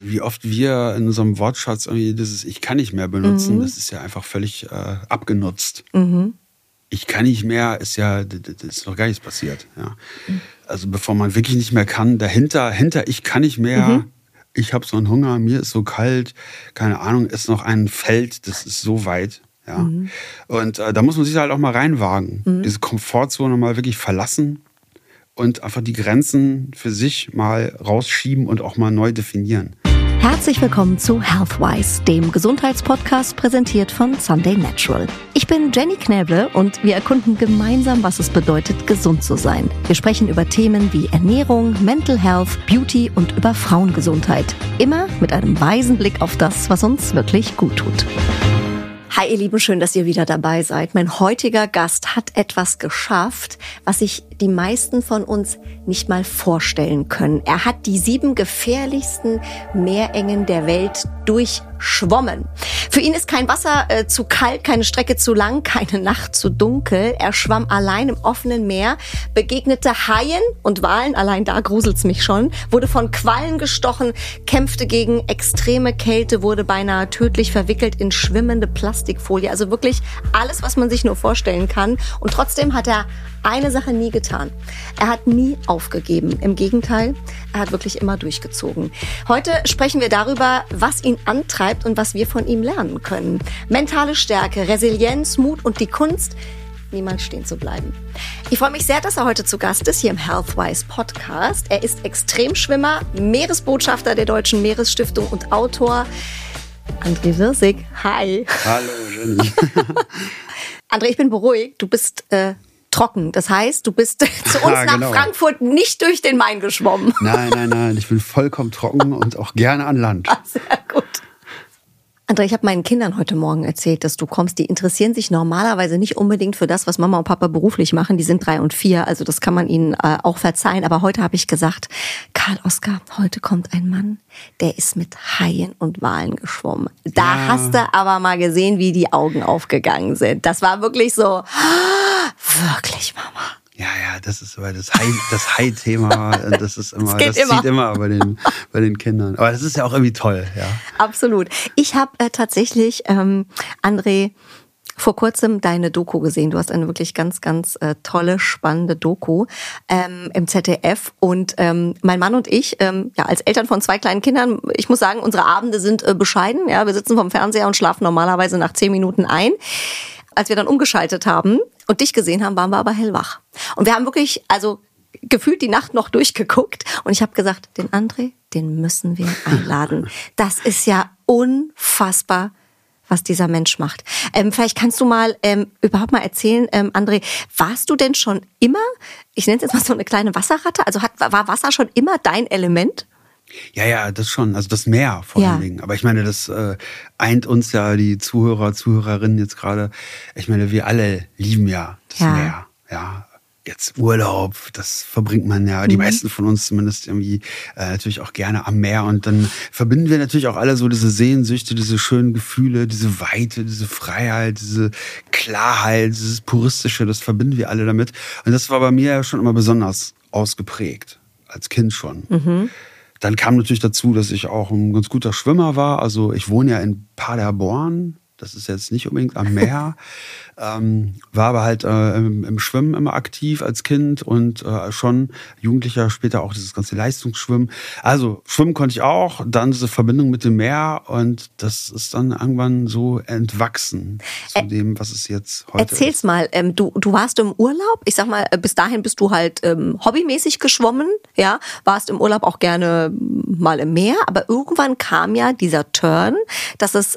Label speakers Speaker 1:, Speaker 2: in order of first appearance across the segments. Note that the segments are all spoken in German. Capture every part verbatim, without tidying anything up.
Speaker 1: Wie oft wir in unserem Wortschatz irgendwie dieses Ich kann nicht mehr benutzen, mhm. das ist ja einfach völlig äh, abgenutzt. Mhm. Ich kann nicht mehr ist ja, das ist noch gar nichts passiert. Ja. Also bevor man wirklich nicht mehr kann, dahinter, hinter Ich kann nicht mehr, mhm. ich habe so einen Hunger, mir ist so kalt, keine Ahnung, ist noch ein Feld, das ist so weit. Ja. Mhm. Und äh, da muss man sich halt auch mal reinwagen. Mhm. Diese Komfortzone mal wirklich verlassen und einfach die Grenzen für sich mal rausschieben und auch mal neu definieren.
Speaker 2: Herzlich willkommen zu Healthwise, dem Gesundheitspodcast präsentiert von Sunday Natural. Ich bin Jenny Knäble und wir erkunden gemeinsam, was es bedeutet, gesund zu sein. Wir sprechen über Themen wie Ernährung, Mental Health, Beauty und über Frauengesundheit. Immer mit einem weisen Blick auf das, was uns wirklich gut tut. Hi ihr Lieben, schön, dass ihr wieder dabei seid. Mein heutiger Gast hat etwas geschafft, was sich die meisten von uns nicht mal vorstellen können. Er hat die sieben gefährlichsten Meerengen der Welt durchschwommen. Für ihn ist kein Wasser äh, zu kalt, keine Strecke zu lang, keine Nacht zu dunkel. Er schwamm allein im offenen Meer, begegnete Haien und Walen, allein da gruselt's mich schon, wurde von Quallen gestochen, kämpfte gegen extreme Kälte, wurde beinahe tödlich verwickelt in schwimmende Plastikfolie. Also wirklich alles, was man sich nur vorstellen kann. Und trotzdem hat er eine Sache nie getan. Er hat nie aufgegeben. Im Gegenteil, er hat wirklich immer durchgezogen. Heute sprechen wir darüber, was ihn antreibt und was wir von ihm lernen können. Mentale Stärke, Resilienz, Mut und die Kunst, niemals stehen zu bleiben. Ich freue mich sehr, dass er heute zu Gast ist hier im Healthwise Podcast. Er ist Extremschwimmer, Meeresbotschafter der Deutschen Meeresstiftung und Autor. André Wirsig, hi.
Speaker 1: Hallo, Jenny.
Speaker 2: André, ich bin beruhigt. Du bist äh, trocken. Das heißt, du bist zu uns
Speaker 1: ja,
Speaker 2: nach
Speaker 1: genau.
Speaker 2: Frankfurt nicht durch den Main geschwommen.
Speaker 1: Nein, nein, nein. Ich bin vollkommen trocken und auch gerne an Land.
Speaker 2: Ach, sehr gut. André, ich habe meinen Kindern heute Morgen erzählt, dass du kommst. Die interessieren sich normalerweise nicht unbedingt für das, was Mama und Papa beruflich machen. Die sind drei und vier, also das kann man ihnen äh, auch verzeihen. Aber heute habe ich gesagt, Karl Oskar, heute kommt ein Mann, der ist mit Haien und Walen geschwommen. Da ja. hast du aber mal gesehen, wie die Augen aufgegangen sind. Das war wirklich so, wirklich, Mama.
Speaker 1: Ja, ja, das ist aber das Hai, das Hai-Thema, das ist immer, das,
Speaker 2: das
Speaker 1: immer. zieht
Speaker 2: immer
Speaker 1: immer bei den, bei den Kindern. Aber das ist ja auch irgendwie toll, ja.
Speaker 2: Absolut. Ich habe äh, tatsächlich, ähm, André, vor kurzem deine Doku gesehen. Du hast eine wirklich ganz, ganz äh, tolle, spannende Doku ähm, im Z D F. Und ähm, mein Mann und ich, ähm, ja, als Eltern von zwei kleinen Kindern, ich muss sagen, unsere Abende sind äh, bescheiden. Ja, wir sitzen vorm Fernseher und schlafen normalerweise nach zehn Minuten ein. Als wir dann umgeschaltet haben und dich gesehen haben, waren wir aber hellwach. Und wir haben wirklich, also gefühlt die Nacht noch durchgeguckt. Und ich habe gesagt, den André, den müssen wir einladen. Das ist ja unfassbar, was dieser Mensch macht. Ähm, vielleicht kannst du mal ähm, überhaupt mal erzählen, ähm, André, warst du denn schon immer, ich nenne es jetzt mal so eine kleine Wasserratte, also hat, war Wasser schon immer dein Element?
Speaker 1: Ja, ja, das schon. Also das Meer vor
Speaker 2: ja.
Speaker 1: allen Dingen. Aber ich meine, das äh, eint uns ja, die Zuhörer, Zuhörerinnen jetzt gerade. Ich meine, wir alle lieben ja das
Speaker 2: ja.
Speaker 1: Meer. Ja, jetzt Urlaub, das verbringt man ja, mhm. die meisten von uns zumindest irgendwie äh, natürlich auch gerne am Meer. Und dann verbinden wir natürlich auch alle so diese Sehnsüchte, diese schönen Gefühle, diese Weite, diese Freiheit, diese Klarheit, dieses Puristische, das verbinden wir alle damit. Und das war bei mir ja schon immer besonders ausgeprägt, als Kind schon. Mhm. Dann kam natürlich dazu, dass ich auch ein ganz guter Schwimmer war. Also ich wohne ja in Paderborn. Das ist jetzt nicht unbedingt am Meer. ähm, war aber halt äh, im, im Schwimmen immer aktiv als Kind und äh, schon Jugendlicher, später auch dieses ganze Leistungsschwimmen. Also schwimmen konnte ich auch, dann diese Verbindung mit dem Meer und das ist dann irgendwann so entwachsen zu Ä- dem, was es jetzt heute
Speaker 2: Erzähl's ist. Erzähl's mal, ähm, du, du warst im Urlaub, ich sag mal, bis dahin bist du halt ähm, hobbymäßig geschwommen, ja, warst im Urlaub auch gerne mal im Meer, aber irgendwann kam ja dieser Turn, dass es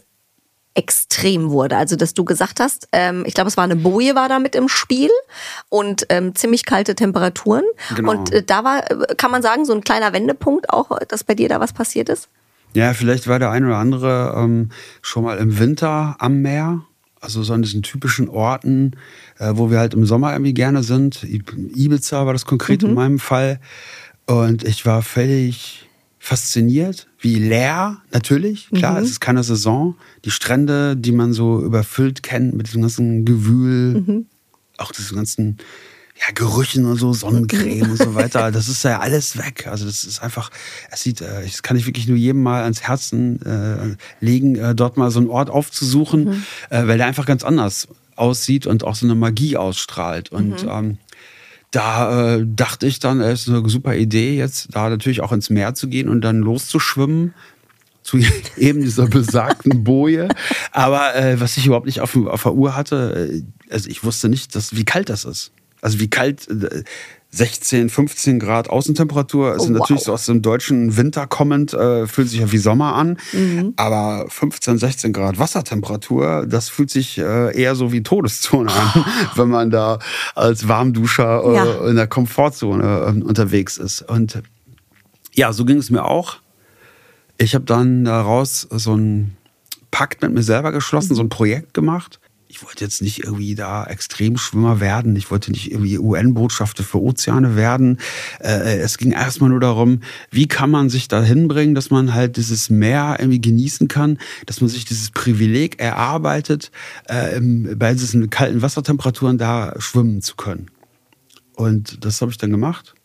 Speaker 2: extrem wurde. Also, dass du gesagt hast, ähm, ich glaube, es war eine Boje war da mit im Spiel und ähm, ziemlich kalte Temperaturen.
Speaker 1: Genau.
Speaker 2: Und äh, da war, kann man sagen, so ein kleiner Wendepunkt auch, dass bei dir da was passiert ist?
Speaker 1: Ja, vielleicht war der ein oder andere ähm, schon mal im Winter am Meer. Also so an diesen typischen Orten, äh, wo wir halt im Sommer irgendwie gerne sind. Ibiza war das konkret mhm. in meinem Fall. Und ich war völlig fasziniert, wie leer, natürlich, klar, mhm. es ist keine Saison. Die Strände, die man so überfüllt kennt mit diesem ganzen Gewühl, mhm. auch diesem ganzen ja, Gerüchen und so, Sonnencreme und so weiter. Das ist ja alles weg. Also das ist einfach, es sieht, das kann ich wirklich nur jedem mal ans Herzen äh, legen, äh, dort mal so einen Ort aufzusuchen, mhm. äh, weil der einfach ganz anders aussieht und auch so eine Magie ausstrahlt. Und mhm. ähm, da äh, dachte ich dann, es ist eine super Idee, jetzt da natürlich auch ins Meer zu gehen und dann loszuschwimmen zu eben dieser besagten Boje. Aber äh, was ich überhaupt nicht auf, auf der Uhr hatte, äh, also ich wusste nicht, dass, wie kalt das ist. Also wie kalt, äh, sechzehn, fünfzehn Grad Außentemperatur, ist oh, natürlich wow. so aus dem deutschen Winter kommend, äh, fühlt sich ja wie Sommer an. Mhm. Aber fünfzehn, sechzehn Grad Wassertemperatur, das fühlt sich äh, eher so wie Todeszone an, wenn man da als Warmduscher äh, ja. in der Komfortzone äh, unterwegs ist. Und ja, so ging es mir auch. Ich habe dann daraus so einen Pakt mit mir selber geschlossen, mhm. so ein Projekt gemacht. Ich wollte jetzt nicht irgendwie da Extremschwimmer werden. Ich wollte nicht irgendwie U N-Botschafter für Ozeane werden. Äh, es ging erstmal nur darum, wie kann man sich da hinbringen, dass man halt dieses Meer irgendwie genießen kann, dass man sich dieses Privileg erarbeitet, äh, bei diesen kalten Wassertemperaturen da schwimmen zu können. Und das habe ich dann gemacht.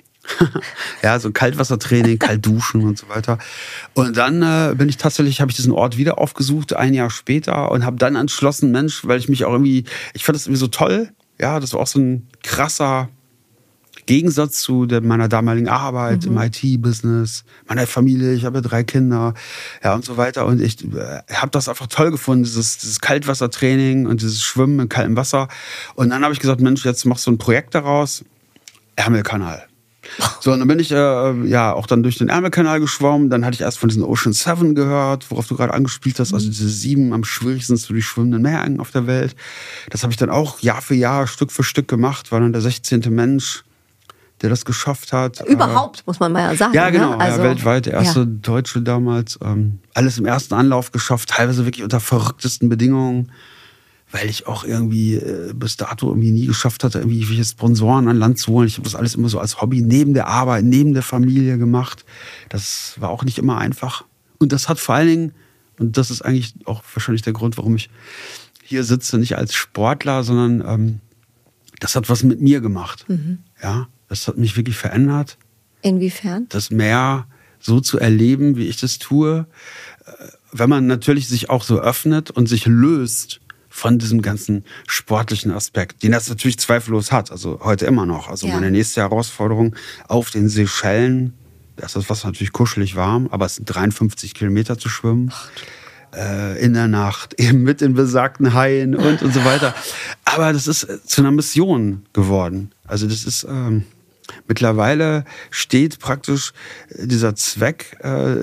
Speaker 1: Ja, so Kaltwassertraining, kalt duschen und so weiter. Und dann äh, bin ich tatsächlich, habe ich diesen Ort wieder aufgesucht, ein Jahr später, und habe dann entschlossen, Mensch, weil ich mich auch irgendwie, ich fand das irgendwie so toll. Ja, das war auch so ein krasser Gegensatz zu der, meiner damaligen Arbeit mhm. im I T-Business, meiner Familie. Ich habe ja drei Kinder, ja, und so weiter. Und ich äh, habe das einfach toll gefunden, dieses, dieses Kaltwassertraining und dieses Schwimmen in kaltem Wasser. Und dann habe ich gesagt, Mensch, jetzt machst du ein Projekt daraus, Ärmelkanal. So, und dann bin ich äh, ja auch dann durch den Ärmelkanal geschwommen. Dann hatte ich erst von diesen Ocean Seven gehört, worauf du gerade angespielt hast. Also diese sieben am schwierigsten zu durchschwimmenden Meerengen auf der Welt. Das habe ich dann auch Jahr für Jahr, Stück für Stück gemacht. War dann der sechzehnte Mensch, der das geschafft hat.
Speaker 2: Überhaupt, äh, muss man mal ja sagen.
Speaker 1: Ja, genau.
Speaker 2: Ne? Also,
Speaker 1: ja, weltweit der erste ja. Deutsche damals. Ähm, alles im ersten Anlauf geschafft. Teilweise wirklich unter verrücktesten Bedingungen. Weil ich auch irgendwie äh, bis dato irgendwie nie geschafft hatte, irgendwie irgendwelche Sponsoren an Land zu holen. Ich habe das alles immer so als Hobby neben der Arbeit, neben der Familie gemacht. Das war auch nicht immer einfach. Und das hat vor allen Dingen, und das ist eigentlich auch wahrscheinlich der Grund, warum ich hier sitze, nicht als Sportler, sondern ähm, das hat was mit mir gemacht. Mhm. Ja, das hat mich wirklich verändert.
Speaker 2: Inwiefern?
Speaker 1: Das Meer so zu erleben, wie ich das tue. Wenn man natürlich sich auch so öffnet und sich löst von diesem ganzen sportlichen Aspekt, den das natürlich zweifellos hat, also heute immer noch. Also ja. meine nächste Herausforderung auf den Seychellen, da ist das Wasser natürlich kuschelig warm, aber es sind dreiundfünfzig Kilometer zu schwimmen, äh, in der Nacht, eben mit den besagten Haien und, und so weiter. Aber das ist zu einer Mission geworden. Also das ist, ähm, mittlerweile steht praktisch dieser Zweck äh,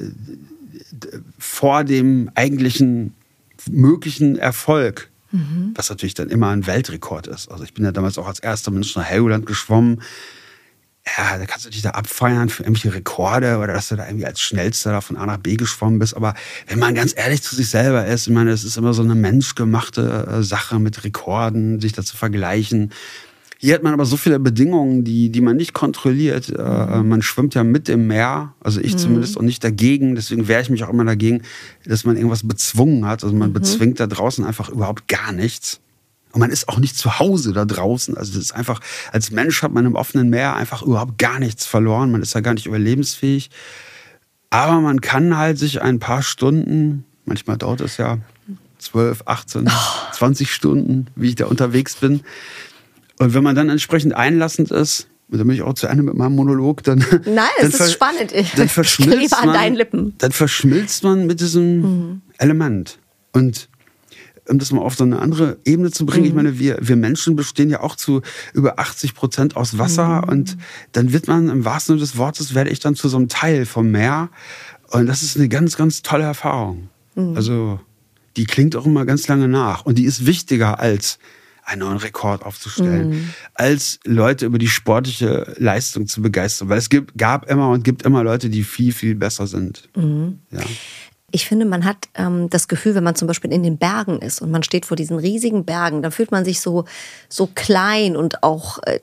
Speaker 1: vor dem eigentlichen möglichen Erfolg, mhm. was natürlich dann immer ein Weltrekord ist. Also ich bin ja damals auch als erster Mensch nach Helgoland geschwommen. Ja, da kannst du dich da abfeiern für irgendwelche Rekorde oder dass du da irgendwie als Schnellster da von A nach B geschwommen bist. Aber wenn man ganz ehrlich zu sich selber ist, ich meine, es ist immer so eine menschgemachte Sache mit Rekorden, sich da zu vergleichen. Hier hat man aber so viele Bedingungen, die, die man nicht kontrolliert. Mhm. Man schwimmt ja mit im Meer, also ich mhm. zumindest, und nicht dagegen. Deswegen wehre ich mich auch immer dagegen, dass man irgendwas bezwungen hat. Also man mhm. bezwingt da draußen einfach überhaupt gar nichts. Und man ist auch nicht zu Hause da draußen. Also das ist einfach, als Mensch hat man im offenen Meer einfach überhaupt gar nichts verloren. Man ist ja gar nicht überlebensfähig. Aber man kann halt sich ein paar Stunden, manchmal dauert es ja zwölf, achtzehn, oh. zwanzig Stunden, wie ich da unterwegs bin. Und wenn man dann entsprechend einlassend ist, und dann bin ich auch zu Ende mit meinem Monolog, dann...
Speaker 2: Nein, es ist spannend. Ich
Speaker 1: dann verschmilzt
Speaker 2: klebe an deinen Lippen.
Speaker 1: Dann verschmilzt man mit diesem mhm. Element. Und um das mal auf so eine andere Ebene zu bringen, mhm. ich meine, wir, wir Menschen bestehen ja auch zu über achtzig Prozent aus Wasser. Mhm. Und dann wird man, im wahrsten Sinne des Wortes, werde ich dann zu so einem Teil vom Meer. Und das ist eine ganz, ganz tolle Erfahrung. Mhm. Also die klingt auch immer ganz lange nach. Und die ist wichtiger als einen neuen Rekord aufzustellen, mhm. als Leute über die sportliche Leistung zu begeistern. Weil es gibt, gab immer und gibt immer Leute, die viel, viel besser sind.
Speaker 2: Mhm.
Speaker 1: Ja.
Speaker 2: Ich finde, man hat ähm, das Gefühl, wenn man zum Beispiel in den Bergen ist und man steht vor diesen riesigen Bergen, dann fühlt man sich so, so klein und auch... Äh,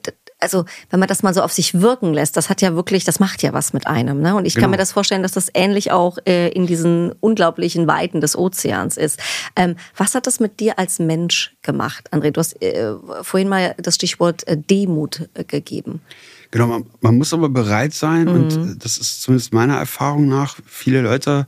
Speaker 2: also wenn man das mal so auf sich wirken lässt, das hat ja wirklich, das macht ja was mit einem. Ne? Und ich genau. kann mir das vorstellen, dass das ähnlich auch äh, in diesen unglaublichen Weiten des Ozeans ist. Ähm, was hat das mit dir als Mensch gemacht, André? Du hast äh, vorhin mal das Stichwort äh, Demut äh, gegeben.
Speaker 1: Genau, man, man muss aber bereit sein, mhm. und das ist zumindest meiner Erfahrung nach, viele Leute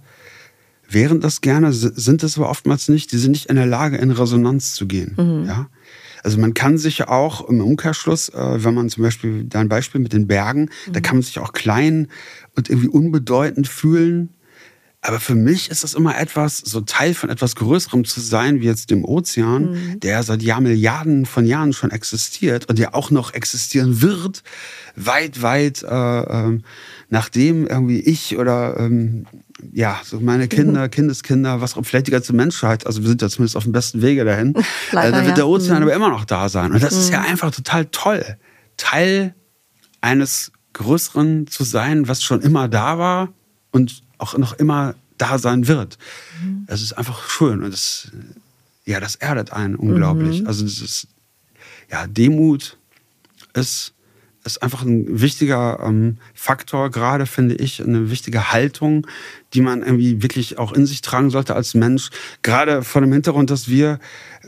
Speaker 1: wären das gerne, sind es aber oftmals nicht, die sind nicht in der Lage, in Resonanz zu gehen. Mhm. Ja? Also man kann sich ja auch im Umkehrschluss, äh, wenn man zum Beispiel, dein Beispiel mit den Bergen, mhm. da kann man sich auch klein und irgendwie unbedeutend fühlen. Aber für mich ist das immer etwas, so Teil von etwas Größerem zu sein, wie jetzt dem Ozean, mhm. der seit Jahr, Milliarden von Jahren schon existiert und der auch noch existieren wird, weit, weit äh, äh, nachdem irgendwie ich oder ähm, ja, so meine Kinder, mhm. Kindeskinder, was auch vielleicht die ganze Menschheit, also wir sind ja zumindest auf dem besten Wege dahin, Leider, äh, da wird ja. der Ozean mhm. aber immer noch da sein. Und das mhm. ist ja einfach total toll, Teil eines Größeren zu sein, was schon immer da war und auch noch immer da sein wird. Mhm. Das ist einfach schön und das, ja, das erdet einen unglaublich. Mhm. Also das ist, ja, Demut ist, ist einfach ein wichtiger ähm, Faktor, gerade finde ich, eine wichtige Haltung, die man irgendwie wirklich auch in sich tragen sollte als Mensch. Gerade vor dem Hintergrund, dass wir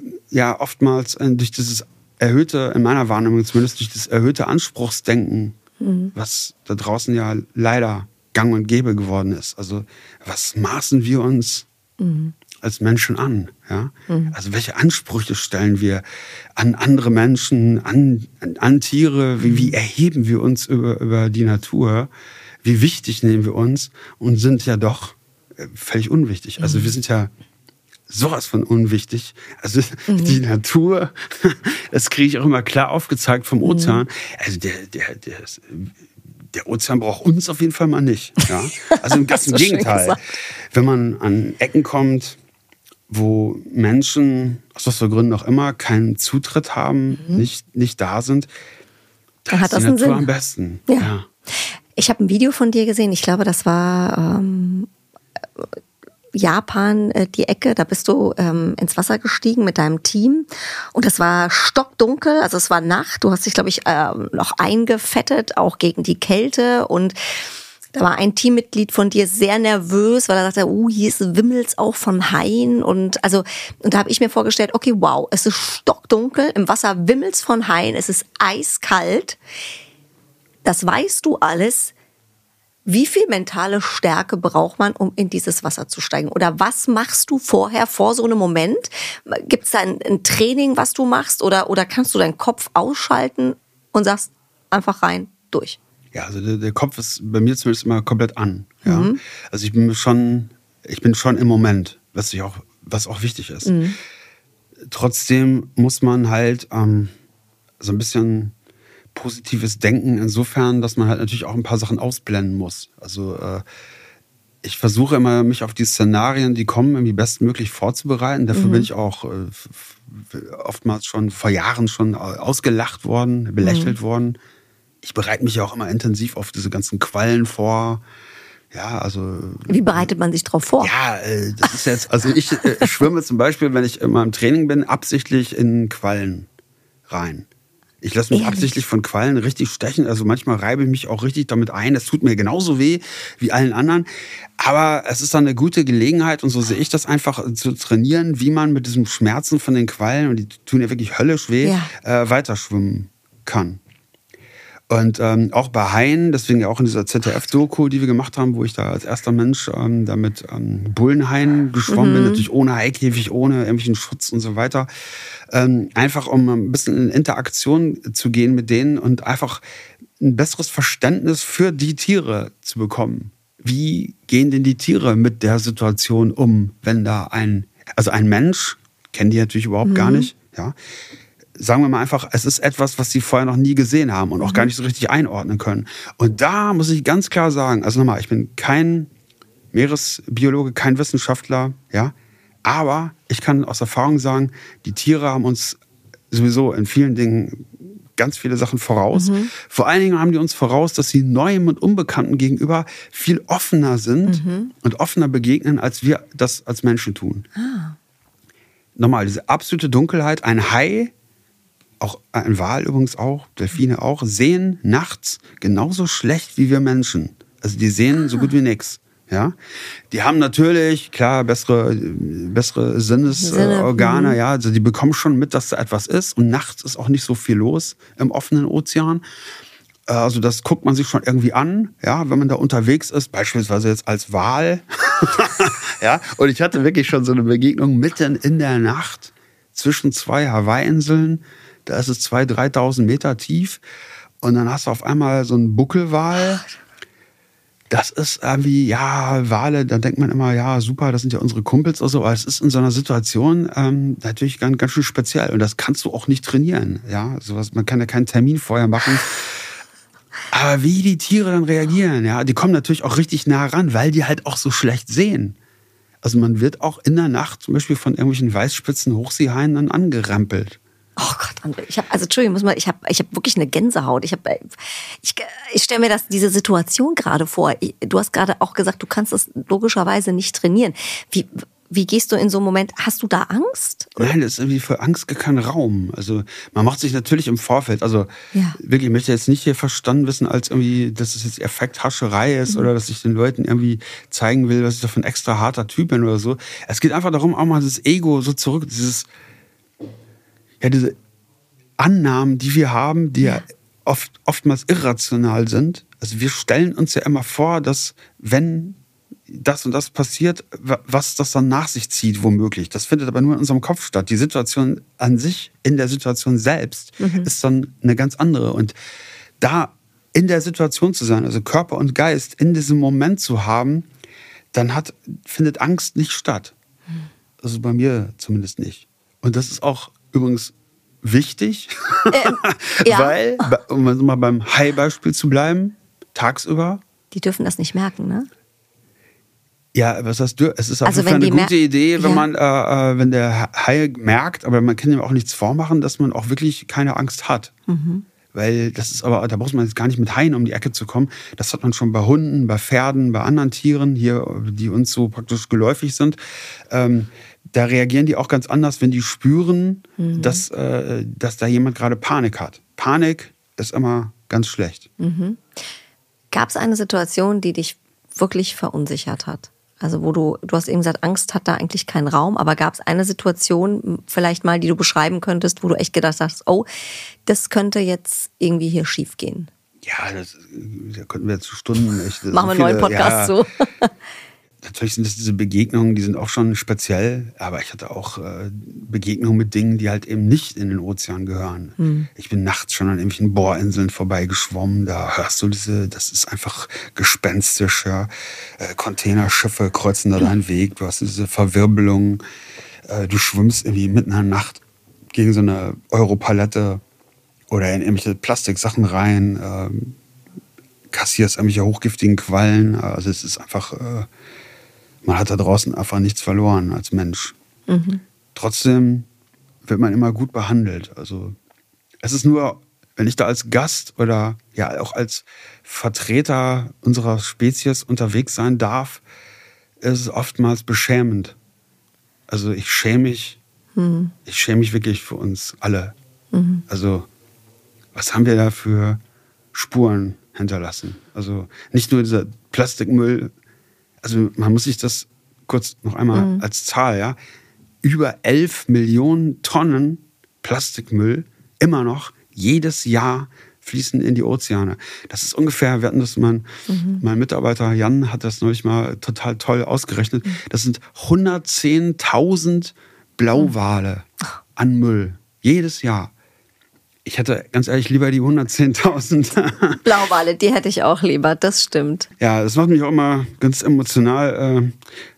Speaker 1: ja oftmals äh, durch dieses erhöhte, in meiner Wahrnehmung zumindest, durch das erhöhte Anspruchsdenken, mhm. was da draußen ja leider gang und gäbe geworden ist. Also was maßen wir uns mhm. als Menschen an? Ja? Mhm. Also welche Ansprüche stellen wir an andere Menschen, an, an Tiere? Wie, wie erheben wir uns über, über die Natur? Wie wichtig nehmen wir uns? Und sind ja doch völlig unwichtig. Also wir sind ja sowas von unwichtig. Also mhm. die Natur, das kriege ich auch immer klar aufgezeigt vom Ozean. Mhm. Also der, der, der ist, Der Ozean braucht uns auf jeden Fall mal nicht. Ja? Also im ganzen Gegenteil. Wenn man an Ecken kommt, wo Menschen, aus was für Gründen auch immer, keinen Zutritt haben, mhm. nicht, nicht da sind, da ist
Speaker 2: hat das
Speaker 1: die Natur
Speaker 2: Sinn.
Speaker 1: am besten.
Speaker 2: Ja.
Speaker 1: Ja.
Speaker 2: Ich habe ein Video von dir gesehen, ich glaube, das war ähm, Japan, äh, die Ecke, da bist du ähm, ins Wasser gestiegen mit deinem Team und es war stockdunkel, also es war Nacht, du hast dich, glaube ich, äh, noch eingefettet, auch gegen die Kälte und da war ein Teammitglied von dir sehr nervös, weil er sagte, uh, hier ist Wimmel's auch von Haien und also und da habe ich mir vorgestellt, okay, wow, es ist stockdunkel, im Wasser wimmelt's von Haien, es ist eiskalt, das weißt du alles. Wie viel mentale Stärke braucht man, um in dieses Wasser zu steigen? Oder was machst du vorher, vor so einem Moment? Gibt es da ein, ein Training, was du machst? Oder, oder kannst du deinen Kopf ausschalten und sagst einfach rein, durch?
Speaker 1: Ja, also der, der Kopf ist bei mir zumindest immer komplett an. Ja? Mhm. Also ich bin schon, ich bin schon im Moment, was, ich auch, was auch wichtig ist. Mhm. Trotzdem muss man halt ähm, so ein bisschen positives Denken insofern, dass man halt natürlich auch ein paar Sachen ausblenden muss. Also äh, ich versuche immer, mich auf die Szenarien, die kommen, irgendwie bestmöglich vorzubereiten. Dafür mhm. bin ich auch äh, oftmals schon vor Jahren schon ausgelacht worden, belächelt mhm. worden. Ich bereite mich ja auch immer intensiv auf diese ganzen Quallen vor. Ja, also.
Speaker 2: Wie bereitet man sich drauf vor?
Speaker 1: Ja, äh, das ist jetzt, also ich äh, schwimme zum Beispiel, wenn ich immer im Training bin, absichtlich in Quallen rein. Ich lasse mich Ehrlich? absichtlich von Quallen richtig stechen. Also manchmal reibe ich mich auch richtig damit ein. Das tut mir genauso weh wie allen anderen. Aber es ist dann eine gute Gelegenheit, und so sehe ich das einfach, zu trainieren, wie man mit diesem Schmerzen von den Quallen, und die tun ja wirklich höllisch weh, ja. äh, weiterschwimmen kann. Und ähm, auch bei Haien, deswegen ja auch in dieser Z D F-Doku, die wir gemacht haben, wo ich da als erster Mensch ähm, da mit ähm, Bullenhaien geschwommen mhm. bin, natürlich ohne Haikäfig, ohne irgendwelchen Schutz und so weiter. Ähm, einfach um ein bisschen in Interaktion zu gehen mit denen und einfach ein besseres Verständnis für die Tiere zu bekommen. Wie gehen denn die Tiere mit der Situation um, wenn da ein, also ein Mensch, kennen die natürlich überhaupt mhm. gar nicht, ja, sagen wir mal einfach, es ist etwas, was sie vorher noch nie gesehen haben und auch mhm. gar nicht so richtig einordnen können. Und da muss ich ganz klar sagen, also nochmal, ich bin kein Meeresbiologe, kein Wissenschaftler, ja, aber ich kann aus Erfahrung sagen, die Tiere haben uns sowieso in vielen Dingen ganz viele Sachen voraus. Mhm. Vor allen Dingen haben die uns voraus, dass sie Neuem und Unbekannten gegenüber viel offener sind mhm. und offener begegnen, als wir das als Menschen tun. Ah. Nochmal, diese absolute Dunkelheit, ein Hai auch ein Wal übrigens auch, Delfine auch, sehen nachts genauso schlecht wie wir Menschen. Also die sehen ah. so gut wie nichts. Ja, die haben natürlich, klar, bessere, bessere Sinnesorgane, Sinne. ja, also die bekommen schon mit, dass da etwas ist und nachts ist auch nicht so viel los im offenen Ozean. Also das guckt man sich schon irgendwie an, ja, wenn man da unterwegs ist, beispielsweise jetzt als Wal. ja, und ich hatte wirklich schon so eine Begegnung mitten in der Nacht zwischen zwei Hawaii-Inseln. Da ist es zweitausend, dreitausend Meter tief und dann hast du auf einmal so einen Buckelwal. Das ist irgendwie, ja, Wale, da denkt man immer, ja, super, das sind ja unsere Kumpels oder so, aber es ist in so einer Situation ähm, natürlich ganz, ganz schön speziell und das kannst du auch nicht trainieren, ja, sowas, man kann ja keinen Termin vorher machen. Aber wie die Tiere dann reagieren, ja, die kommen natürlich auch richtig nah ran, weil die halt auch so schlecht sehen. Also man wird auch in der Nacht zum Beispiel von irgendwelchen Weißspitzen Hochseehaien dann angerempelt.
Speaker 2: Oh Gott, André, ich habe, also Entschuldigung, muss mal, ich habe, ich habe wirklich eine Gänsehaut. Ich habe, ich, ich stelle mir das, diese Situation gerade vor. Du hast gerade auch gesagt, du kannst das logischerweise nicht trainieren. Wie, wie gehst du in so einem Moment? Hast du da Angst?
Speaker 1: Nein, das ist irgendwie für Angst gar kein Raum. Also man macht sich natürlich im Vorfeld, also ja. wirklich, ich möchte jetzt nicht hier verstanden wissen, als irgendwie, dass es jetzt Effekthascherei ist mhm. oder dass ich den Leuten irgendwie zeigen will, dass ich doch ein extra harter Typ bin oder so. Es geht einfach darum, auch mal das Ego so zurück, dieses ja, diese Annahmen, die wir haben, die ja, ja oft, oftmals irrational sind. Also wir stellen uns ja immer vor, dass wenn das und das passiert, was das dann nach sich zieht, womöglich. Das findet aber nur in unserem Kopf statt. Die Situation an sich, in der Situation selbst, mhm. ist dann eine ganz andere. Und da in der Situation zu sein, also Körper und Geist in diesem Moment zu haben, dann hat, findet Angst nicht statt. Also bei mir zumindest nicht. Und das ist auch übrigens wichtig, ähm, ja. weil, um mal beim Hai-Beispiel zu bleiben, tagsüber.
Speaker 2: Die dürfen das nicht merken, ne?
Speaker 1: Ja, was heißt du? Es ist auf
Speaker 2: also
Speaker 1: jeden Fall eine gute Idee, wenn
Speaker 2: ja.
Speaker 1: man, äh, wenn der Hai merkt, aber man kann ihm auch nichts vormachen, dass man auch wirklich keine Angst hat. Mhm. Weil das ist aber, da braucht man jetzt gar nicht mit Haien um die Ecke zu kommen. Das hat man schon bei Hunden, bei Pferden, bei anderen Tieren hier, die uns so praktisch geläufig sind. Ähm, da reagieren die auch ganz anders, wenn die spüren, mhm. dass, äh, dass da jemand gerade Panik hat. Panik ist immer ganz schlecht.
Speaker 2: Mhm. Gab es eine Situation, die dich wirklich verunsichert hat? Also wo du, du hast eben gesagt, Angst hat da eigentlich keinen Raum, aber gab es eine Situation vielleicht mal, die du beschreiben könntest, wo du echt gedacht hast, oh, das könnte jetzt irgendwie hier schief gehen?
Speaker 1: Ja, das, da könnten wir jetzt Stunden echt...
Speaker 2: Machen so wir einen neuen Podcast ja, so.
Speaker 1: Natürlich sind das diese Begegnungen, die sind auch schon speziell, aber ich hatte auch äh, Begegnungen mit Dingen, die halt eben nicht in den Ozean gehören. Hm. Ich bin nachts schon an irgendwelchen Bohrinseln vorbeigeschwommen, da hörst du diese, das ist einfach gespenstisch, ja. Äh, Containerschiffe kreuzen da deinen Weg, du hast diese Verwirbelung, äh, du schwimmst irgendwie mitten in der Nacht gegen so eine Europalette oder in irgendwelche Plastiksachen rein, äh, kassierst irgendwelche hochgiftigen Quallen, also es ist einfach... Äh, Man hat da draußen einfach nichts verloren als Mensch. Mhm. Trotzdem wird man immer gut behandelt. Also es ist nur, wenn ich da als Gast oder ja auch als Vertreter unserer Spezies unterwegs sein darf, ist es oftmals beschämend. Also ich schäme mich, mhm. ich schäme mich wirklich für uns alle. Mhm. Also was haben wir da für Spuren hinterlassen? Also nicht nur dieser Plastikmüll. Also man muss sich das kurz noch einmal mhm. als Zahl, ja, über elf Millionen Tonnen Plastikmüll immer noch jedes Jahr fließen in die Ozeane. Das ist ungefähr, wir hatten das, mein, mhm. mein Mitarbeiter Jan hat das neulich mal total toll ausgerechnet, mhm. das sind hundertzehntausend Blauwale mhm. an Müll, jedes Jahr. Ich hätte ganz ehrlich lieber die hundertzehntausend.
Speaker 2: Blauwale, die hätte ich auch lieber, das stimmt.
Speaker 1: Ja, das macht mich auch immer ganz emotional.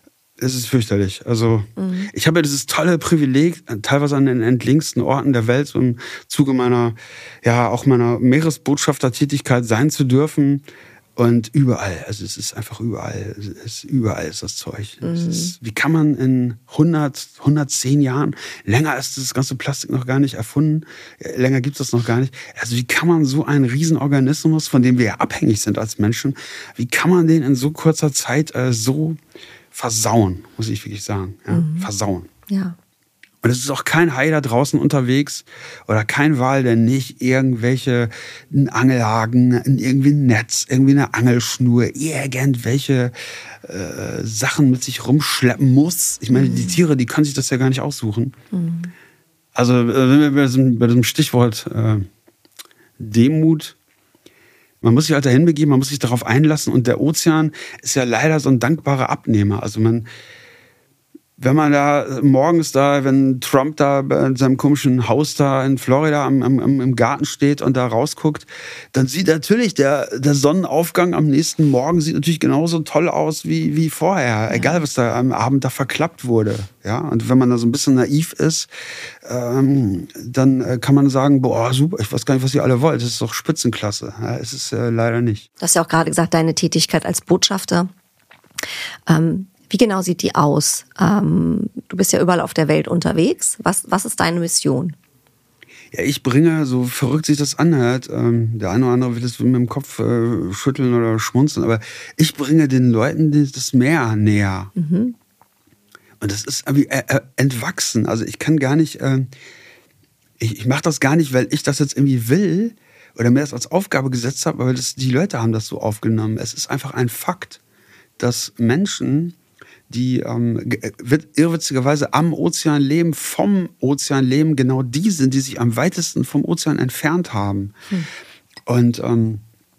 Speaker 1: Es ist fürchterlich. Also mhm. ich habe ja dieses tolle Privileg, teilweise an den entlegensten Orten der Welt, so im Zuge meiner, ja, auch meiner Meeresbotschaftertätigkeit sein zu dürfen. Und überall, also es ist einfach überall, es ist, überall ist das Zeug. Mhm. Es ist, wie kann man in hundert, hundertzehn Jahren, länger ist das ganze Plastik noch gar nicht erfunden, länger gibt es das noch gar nicht, also wie kann man so einen Riesenorganismus, von dem wir ja abhängig sind als Menschen, wie kann man den in so kurzer Zeit äh, so versauen, muss ich wirklich sagen, ja? Mhm. versauen.
Speaker 2: Ja.
Speaker 1: Und es ist auch kein Hai da draußen unterwegs oder kein Wal, der nicht irgendwelche, einen Angelhaken, irgendwie ein Netz, irgendwie eine Angelschnur, irgendwelche äh, Sachen mit sich rumschleppen muss. Ich meine, mhm. die Tiere, die können sich das ja gar nicht aussuchen. Mhm. Also wenn wir bei diesem, bei diesem Stichwort äh, Demut, man muss sich halt dahin begeben, man muss sich darauf einlassen. Und der Ozean ist ja leider so ein dankbarer Abnehmer. Also man... Wenn man da morgens da, wenn Trump da in seinem komischen Haus da in Florida am, am, im Garten steht und da rausguckt, dann sieht natürlich der, der Sonnenaufgang am nächsten Morgen sieht natürlich genauso toll aus wie, wie vorher. Ja. Egal, was da am Abend da verklappt wurde. Ja, und wenn man da so ein bisschen naiv ist, ähm, dann kann man sagen, boah, super, ich weiß gar nicht, was ihr alle wollt. Das ist doch Spitzenklasse. Ja, es ist äh, leider nicht.
Speaker 2: Du hast ja auch gerade gesagt, deine Tätigkeit als Botschafter. Ähm Wie genau sieht die aus? Ähm, du bist ja überall auf der Welt unterwegs. Was, was ist deine Mission?
Speaker 1: Ja, ich bringe, so verrückt sich das anhört, ähm, der eine oder andere wird es mit dem Kopf äh, schütteln oder schmunzeln, aber ich bringe den Leuten das Meer näher. Mhm. Und das ist irgendwie äh, entwachsen. Also ich kann gar nicht, äh, ich, ich mache das gar nicht, weil ich das jetzt irgendwie will oder mir das als Aufgabe gesetzt habe, aber das, die Leute haben das so aufgenommen. Es ist einfach ein Fakt, dass Menschen... die ähm, irrwitzigerweise am Ozean leben, vom Ozean leben, genau die sind, die sich am weitesten vom Ozean entfernt haben. Hm. Und ähm,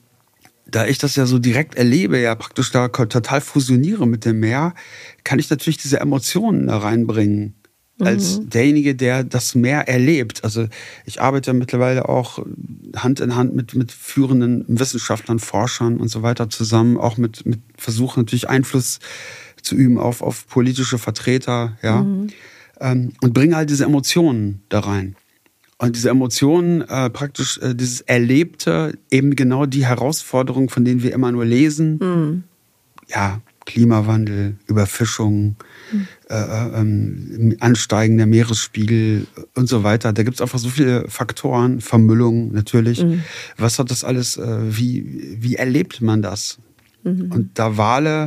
Speaker 1: da ich das ja so direkt erlebe, ja praktisch da total fusioniere mit dem Meer, kann ich natürlich diese Emotionen da reinbringen. Mhm. Als derjenige, der das Meer erlebt. Also ich arbeite ja mittlerweile auch Hand in Hand mit, mit führenden Wissenschaftlern, Forschern und so weiter zusammen, auch mit, mit Versuchen natürlich Einfluss zu üben auf, auf politische Vertreter, ja, mhm. ähm, und bringe halt diese Emotionen da rein. Und diese Emotionen, äh, praktisch äh, dieses Erlebte, eben genau die Herausforderungen, von denen wir immer nur lesen, mhm. ja, Klimawandel, Überfischung, mhm. äh, ähm, ansteigender Meeresspiegel und so weiter. Da gibt es einfach so viele Faktoren, Vermüllung natürlich. Mhm. Was hat das alles, äh, wie, wie erlebt man das? Mhm. Und da Wale,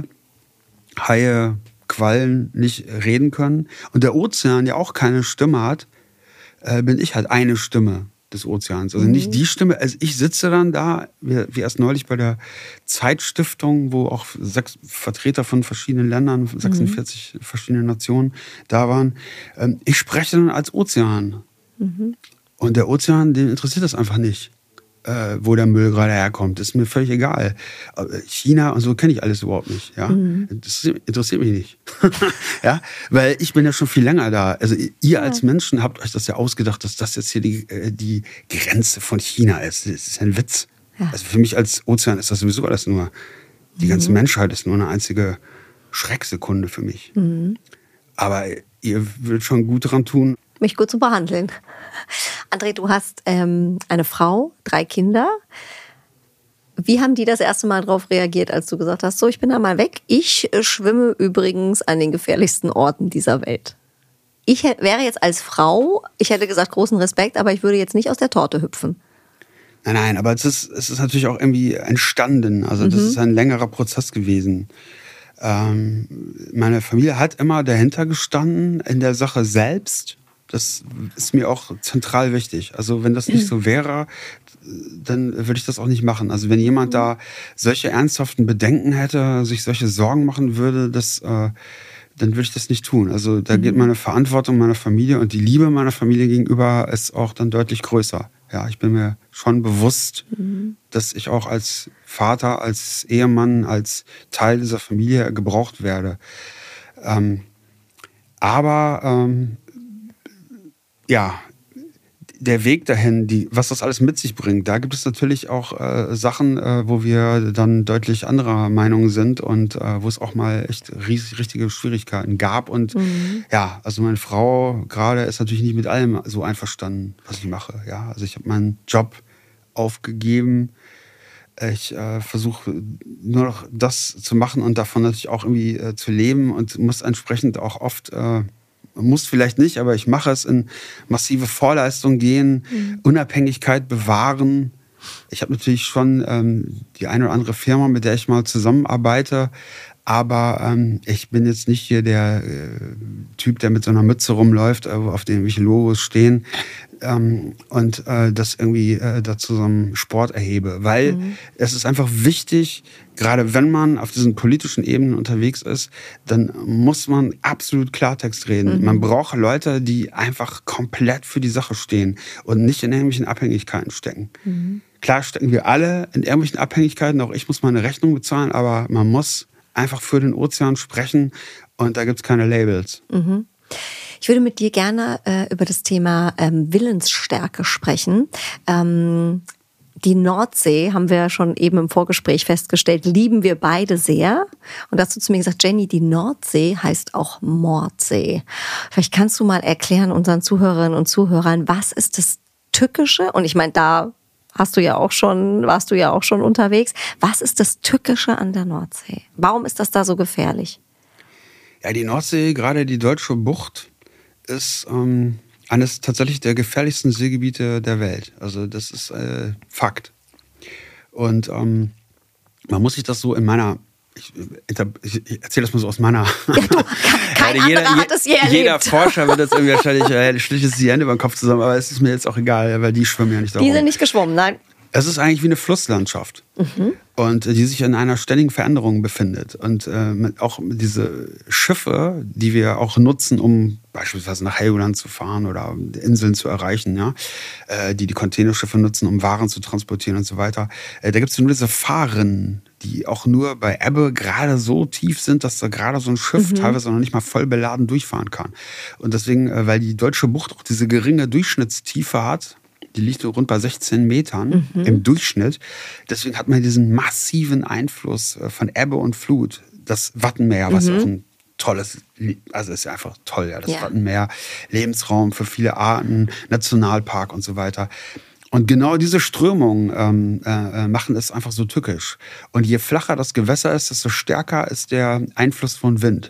Speaker 1: Haie, Quallen nicht reden können und der Ozean ja auch keine Stimme hat, äh, bin ich halt eine Stimme des Ozeans. Also mhm. nicht die Stimme, also ich sitze dann da, wie, wie erst neulich bei der Zeitstiftung, wo auch sechs Vertreter von verschiedenen Ländern, sechsundvierzig mhm. verschiedene Nationen da waren. Ähm, ich spreche dann als Ozean. Mhm. Und der Ozean, den interessiert das einfach nicht. Äh, wo der Müll gerade herkommt. Das ist mir völlig egal. China und so kenne ich alles überhaupt nicht. Ja? Mhm. Das interessiert mich nicht. Ja? Weil ich bin ja schon viel länger da. Also ihr ja. als Menschen habt euch das ja ausgedacht, dass das jetzt hier die, die Grenze von China ist. Das ist ein Witz. Ja. Also für mich als Ozean ist das sowieso alles nur, die ganze mhm. Menschheit ist nur eine einzige Schrecksekunde für mich. Mhm. Aber ihr würdet schon gut daran tun,
Speaker 2: mich gut zu behandeln. André, du hast ähm, eine Frau, drei Kinder. Wie haben die das erste Mal darauf reagiert, als du gesagt hast, so, ich bin da mal weg. Ich äh, schwimme übrigens an den gefährlichsten Orten dieser Welt. Ich hätt, wäre jetzt als Frau, ich hätte gesagt, großen Respekt, aber ich würde jetzt nicht aus der Torte hüpfen.
Speaker 1: Nein, nein, aber es ist, es ist natürlich auch irgendwie entstanden. Also das mhm. ist ein längerer Prozess gewesen. Ähm, meine Familie hat immer dahinter gestanden in der Sache selbst. Das ist mir auch zentral wichtig. Also wenn das nicht so wäre, dann würde ich das auch nicht machen. Also wenn jemand da solche ernsthaften Bedenken hätte, sich solche Sorgen machen würde, das, äh, dann würde ich das nicht tun. Also da geht meine Verantwortung meiner Familie und die Liebe meiner Familie gegenüber ist auch dann deutlich größer. Ja, ich bin mir schon bewusst, mhm. dass ich auch als Vater, als Ehemann, als Teil dieser Familie gebraucht werde. Ähm, aber ähm, ja, der Weg dahin, die, was das alles mit sich bringt, da gibt es natürlich auch äh, Sachen, äh, wo wir dann deutlich anderer Meinung sind und äh, wo es auch mal echt riesig, richtige Schwierigkeiten gab. Und mhm. ja, also meine Frau gerade ist natürlich nicht mit allem so einverstanden, was ich mache. Ja, also ich habe meinen Job aufgegeben. Ich äh, versuche nur noch das zu machen und davon natürlich auch irgendwie äh, zu leben und muss entsprechend auch oft äh, muss vielleicht nicht, aber ich mache es in massive Vorleistung gehen, mhm. Unabhängigkeit bewahren. Ich habe natürlich schon ähm, die eine oder andere Firma, mit der ich mal zusammenarbeite, Aber ähm, ich bin jetzt nicht hier der äh, Typ, der mit so einer Mütze rumläuft, äh, auf denen welche Logos stehen ähm, und äh, das irgendwie äh, dazu so einem Sport erhebe. Weil mhm. es ist einfach wichtig, gerade wenn man auf diesen politischen Ebenen unterwegs ist, dann muss man absolut Klartext reden. Mhm. Man braucht Leute, die einfach komplett für die Sache stehen und nicht in irgendwelchen Abhängigkeiten stecken. Mhm. Klar stecken wir alle in irgendwelchen Abhängigkeiten, auch ich muss meine Rechnung bezahlen, aber man muss einfach für den Ozean sprechen und da gibt es keine Labels.
Speaker 2: Mhm. Ich würde mit dir gerne äh, über das Thema ähm, Willensstärke sprechen. Ähm, die Nordsee, haben wir schon eben im Vorgespräch festgestellt, lieben wir beide sehr. Und dazu zu mir gesagt, Jenny, die Nordsee heißt auch Mordsee. Vielleicht kannst du mal erklären unseren Zuhörerinnen und Zuhörern, was ist das Tückische? Und ich meine, da Hast du ja auch schon, warst du ja auch schon unterwegs. Was ist das Tückische an der Nordsee? Warum ist das da so gefährlich?
Speaker 1: Ja, die Nordsee, gerade die Deutsche Bucht, ist ähm, eines tatsächlich der gefährlichsten Seegebiete der Welt. Also das ist äh, Fakt. Und ähm, man muss sich das so in meiner, ich, ich erzähle das mal so aus meiner...
Speaker 2: Ja, du, kein
Speaker 1: ja, jeder,
Speaker 2: anderer hat es je erlebt.
Speaker 1: Jeder Forscher wird jetzt irgendwie wahrscheinlich, äh, schlicht die Hände über den Kopf zusammen, aber es ist mir jetzt auch egal, weil die schwimmen ja nicht darum.
Speaker 2: Die sind nicht geschwommen, nein.
Speaker 1: Es ist eigentlich wie eine Flusslandschaft. Mhm. Und die sich in einer ständigen Veränderung befindet. Und äh, auch diese Schiffe, die wir auch nutzen, um beispielsweise nach Helgoland zu fahren oder Inseln zu erreichen, ja, äh, die die Containerschiffe nutzen, um Waren zu transportieren und so weiter. Äh, da gibt es nur diese Fahrrinnen, die auch nur bei Ebbe gerade so tief sind, dass da gerade so ein Schiff mhm. teilweise noch nicht mal voll beladen durchfahren kann. Und deswegen, äh, weil die Deutsche Bucht auch diese geringe Durchschnittstiefe hat, die liegt so rund bei sechzehn Metern mhm. im Durchschnitt. Deswegen hat man diesen massiven Einfluss von Ebbe und Flut. Das Wattenmeer, was mhm. auch ein tolles, also ist ja einfach toll, ja, das ja. Wattenmeer, Lebensraum für viele Arten, Nationalpark und so weiter. Und genau diese Strömungen ähm, äh, machen es einfach so tückisch. Und je flacher das Gewässer ist, desto stärker ist der Einfluss von Wind.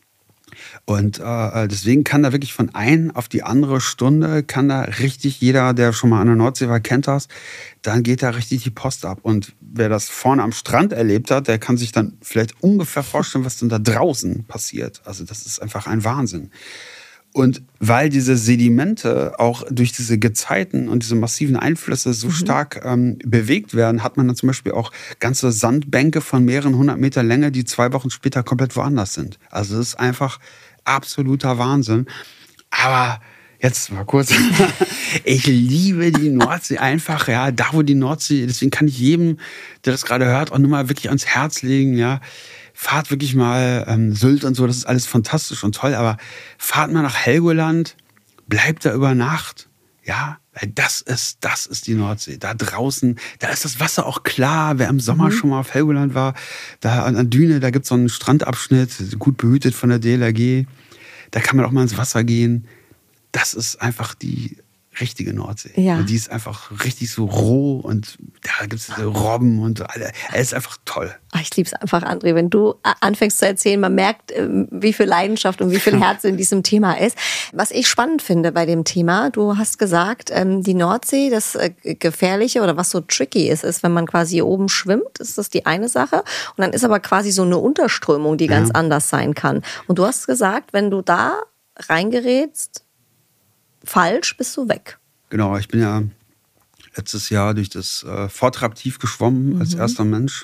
Speaker 1: Und äh, deswegen kann da wirklich von ein auf die andere Stunde, kann da richtig, jeder, der schon mal an der Nordsee war, kennt das, dann geht da richtig die Post ab. Und wer das vorne am Strand erlebt hat, der kann sich dann vielleicht ungefähr vorstellen, was denn da draußen passiert. Also das ist einfach ein Wahnsinn. Und weil diese Sedimente auch durch diese Gezeiten und diese massiven Einflüsse so mhm. stark ähm, bewegt werden, hat man dann zum Beispiel auch ganze Sandbänke von mehreren hundert Meter Länge, die zwei Wochen später komplett woanders sind. Also das ist einfach absoluter Wahnsinn. Aber jetzt mal kurz, ich liebe die Nordsee einfach, ja, da wo die Nordsee, deswegen kann ich jedem, der das gerade hört, auch nur mal wirklich ans Herz legen, ja. Fahrt wirklich mal ähm, Sylt und so, das ist alles fantastisch und toll, aber fahrt mal nach Helgoland, bleibt da über Nacht, ja, weil das ist, das ist die Nordsee. Da draußen, da ist das Wasser auch klar, wer im Sommer mhm. schon mal auf Helgoland war, da an der Düne, da gibt es so einen Strandabschnitt, gut behütet von der D L R G, da kann man auch mal ins Wasser gehen. Das ist einfach die richtige Nordsee. Ja. Und die ist einfach richtig so roh und da gibt es diese Robben und alle. Es ist einfach toll.
Speaker 2: Ach, ich liebe es einfach, André, wenn du anfängst zu erzählen, man merkt, wie viel Leidenschaft und wie viel Herz in diesem Thema ist. Was ich spannend finde bei dem Thema, du hast gesagt, die Nordsee, das Gefährliche oder was so tricky ist, ist, wenn man quasi hier oben schwimmt, ist das die eine Sache. Und dann ist aber quasi so eine Unterströmung, die ganz ja. anders sein kann. Und du hast gesagt, wenn du da reingerätst, falsch, bist du weg.
Speaker 1: Genau, ich bin ja letztes Jahr durch das äh, Vortrab tief geschwommen mhm. als erster Mensch.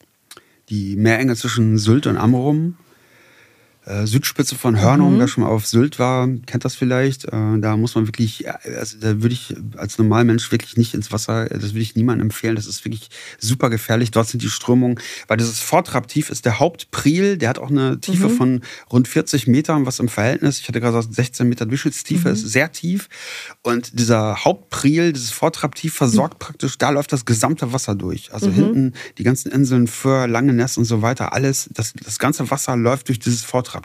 Speaker 1: Die Meerenge zwischen Sylt und Amrum. Äh, Südspitze von Hörnum, mhm. wer schon mal auf Sylt war, kennt das vielleicht. Äh, da muss man wirklich, also da würde ich als Normalmensch wirklich nicht ins Wasser, das würde ich niemandem empfehlen. Das ist wirklich super gefährlich. Dort sind die Strömungen, weil dieses Vortrab-Tief ist der Hauptpriel, der hat auch eine Tiefe mhm. von rund vierzig Metern, was im Verhältnis, ich hatte gerade gesagt, sechzehn Meter Durchschnittstiefe, mhm. ist sehr tief. Und dieser Hauptpriel, dieses Vortrab-Tief versorgt mhm. praktisch, da läuft das gesamte Wasser durch. Also mhm. hinten die ganzen Inseln, Föhr, Langeness und so weiter, alles, das, das ganze Wasser läuft durch dieses Vortrab.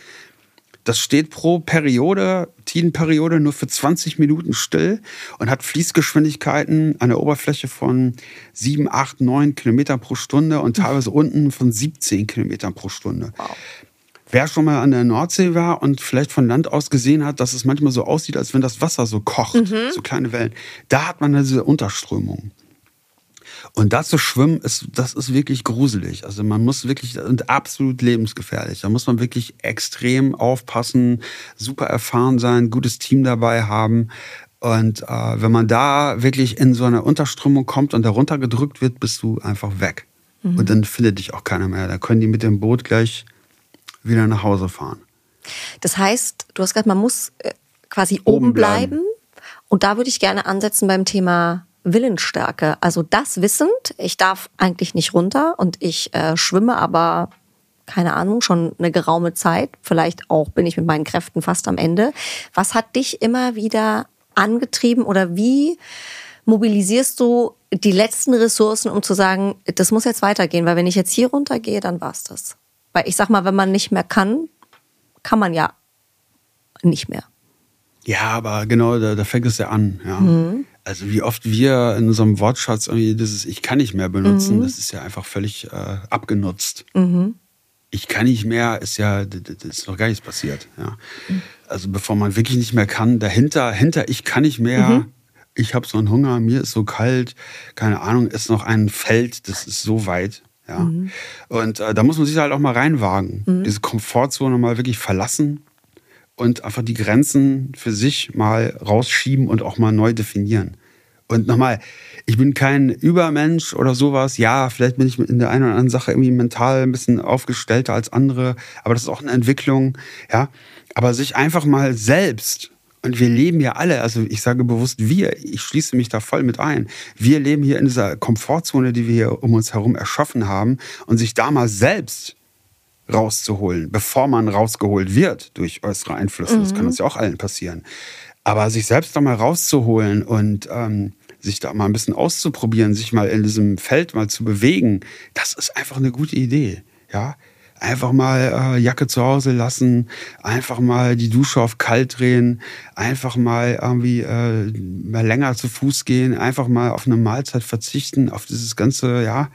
Speaker 1: Das steht pro Periode, Tidenperiode, nur für zwanzig Minuten still und hat Fließgeschwindigkeiten an der Oberfläche von sieben, acht, neun Kilometern pro Stunde und teilweise unten von siebzehn Kilometern pro Stunde. Wow. Wer schon mal an der Nordsee war und vielleicht von Land aus gesehen hat, dass es manchmal so aussieht, als wenn das Wasser so kocht, mhm. so kleine Wellen, da hat man diese Unterströmung. Und da zu schwimmen, ist, das ist wirklich gruselig. Also man muss wirklich, und absolut lebensgefährlich. Da muss man wirklich extrem aufpassen, super erfahren sein, gutes Team dabei haben. Und äh, wenn man da wirklich in so eine Unterströmung kommt und da runtergedrückt wird, bist du einfach weg. Mhm. Und dann findet dich auch keiner mehr. Da können die mit dem Boot gleich wieder nach Hause fahren.
Speaker 2: Das heißt, du hast gesagt, man muss quasi oben, oben bleiben. bleiben. Und da würde ich gerne ansetzen beim Thema Willensstärke. Also das wissend, ich darf eigentlich nicht runter und ich äh, schwimme aber, keine Ahnung, schon eine geraume Zeit. Vielleicht auch bin ich mit meinen Kräften fast am Ende. Was hat dich immer wieder angetrieben oder wie mobilisierst du die letzten Ressourcen, um zu sagen, das muss jetzt weitergehen, weil wenn ich jetzt hier runtergehe, dann war's das. Weil ich sag mal, wenn man nicht mehr kann, kann man ja nicht mehr.
Speaker 1: Ja, aber genau, da, da fängt es ja an. Ja. Mhm. Also wie oft wir in unserem Wortschatz irgendwie dieses Ich kann nicht mehr benutzen, mhm. das ist ja einfach völlig äh, abgenutzt. Mhm. Ich kann nicht mehr, ist ja, das ist noch gar nichts passiert. Ja. Mhm. Also bevor man wirklich nicht mehr kann, dahinter, hinter ich kann nicht mehr, mhm. ich habe so einen Hunger, mir ist so kalt, keine Ahnung, ist noch ein Feld, das ist so weit. Ja. Mhm. Und äh, da muss man sich halt auch mal reinwagen. Mhm. Diese Komfortzone mal wirklich verlassen und einfach die Grenzen für sich mal rausschieben und auch mal neu definieren. Und nochmal, ich bin kein Übermensch oder sowas. Ja, vielleicht bin ich in der einen oder anderen Sache irgendwie mental ein bisschen aufgestellter als andere, aber das ist auch eine Entwicklung. Ja. Aber sich einfach mal selbst, und wir leben ja alle, also ich sage bewusst wir, ich schließe mich da voll mit ein. Wir leben hier in dieser Komfortzone, die wir hier um uns herum erschaffen haben, und sich da mal selbst rauszuholen, bevor man rausgeholt wird durch äußere Einflüsse. Mhm. Das kann uns ja auch allen passieren. Aber sich selbst da mal rauszuholen und ähm, sich da mal ein bisschen auszuprobieren, sich mal in diesem Feld mal zu bewegen, das ist einfach eine gute Idee. Ja? Einfach mal äh, Jacke zu Hause lassen, einfach mal die Dusche auf kalt drehen, einfach mal irgendwie äh, mal länger zu Fuß gehen, einfach mal auf eine Mahlzeit verzichten, auf dieses ganze, ja,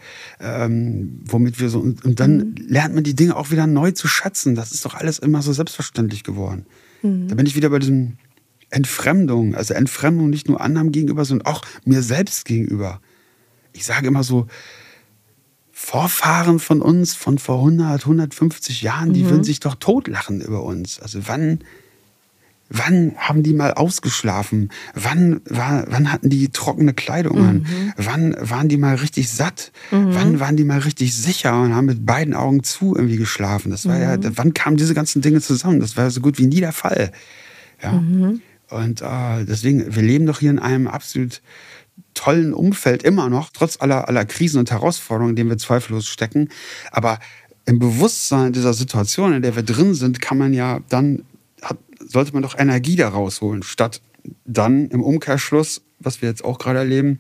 Speaker 1: ähm, womit wir so, und, und dann mhm. lernt man die Dinge auch wieder neu zu schätzen. Das ist doch alles immer so selbstverständlich geworden. Mhm. Da bin ich wieder bei diesem Entfremdung, also Entfremdung nicht nur anderen gegenüber, sondern auch mir selbst gegenüber. Ich sage immer so, Vorfahren von uns von vor hundert, hundertfünfzig Jahren, die mhm. würden sich doch totlachen über uns. Also wann, wann haben die mal ausgeschlafen? Wann, war, wann hatten die trockene Kleidung an? Mhm. Wann waren die mal richtig satt? Mhm. Wann waren die mal richtig sicher und haben mit beiden Augen zu irgendwie geschlafen? Das war mhm. ja, wann kamen diese ganzen Dinge zusammen? Das war so gut wie nie der Fall. Ja. Mhm. Und äh, deswegen, wir leben doch hier in einem absolut tollen Umfeld immer noch, trotz aller, aller Krisen und Herausforderungen, in denen wir zweifellos stecken. Aber im Bewusstsein dieser Situation, in der wir drin sind, kann man ja dann, hat, sollte man doch Energie da rausholen, statt dann im Umkehrschluss, was wir jetzt auch gerade erleben,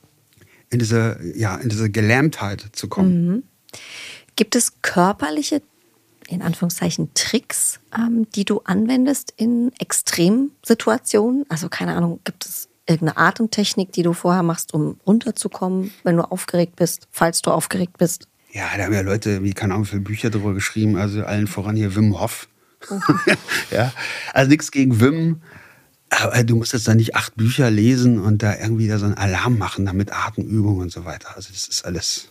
Speaker 1: in diese, ja, in diese Gelähmtheit zu kommen.
Speaker 2: Mhm. Gibt es körperliche, in Anführungszeichen, Tricks, ähm, die du anwendest in Extremsituationen? Also keine Ahnung, gibt es irgendeine Atemtechnik, die du vorher machst, um runterzukommen, wenn du aufgeregt bist, falls du aufgeregt bist?
Speaker 1: Ja, da haben ja Leute, wie keine Ahnung, viele Bücher darüber geschrieben, also allen voran hier Wim Hof. Okay. Ja, also nichts gegen Wim, aber du musst jetzt da nicht acht Bücher lesen und da irgendwie da so einen Alarm machen, damit Atemübungen und so weiter. Also das ist alles.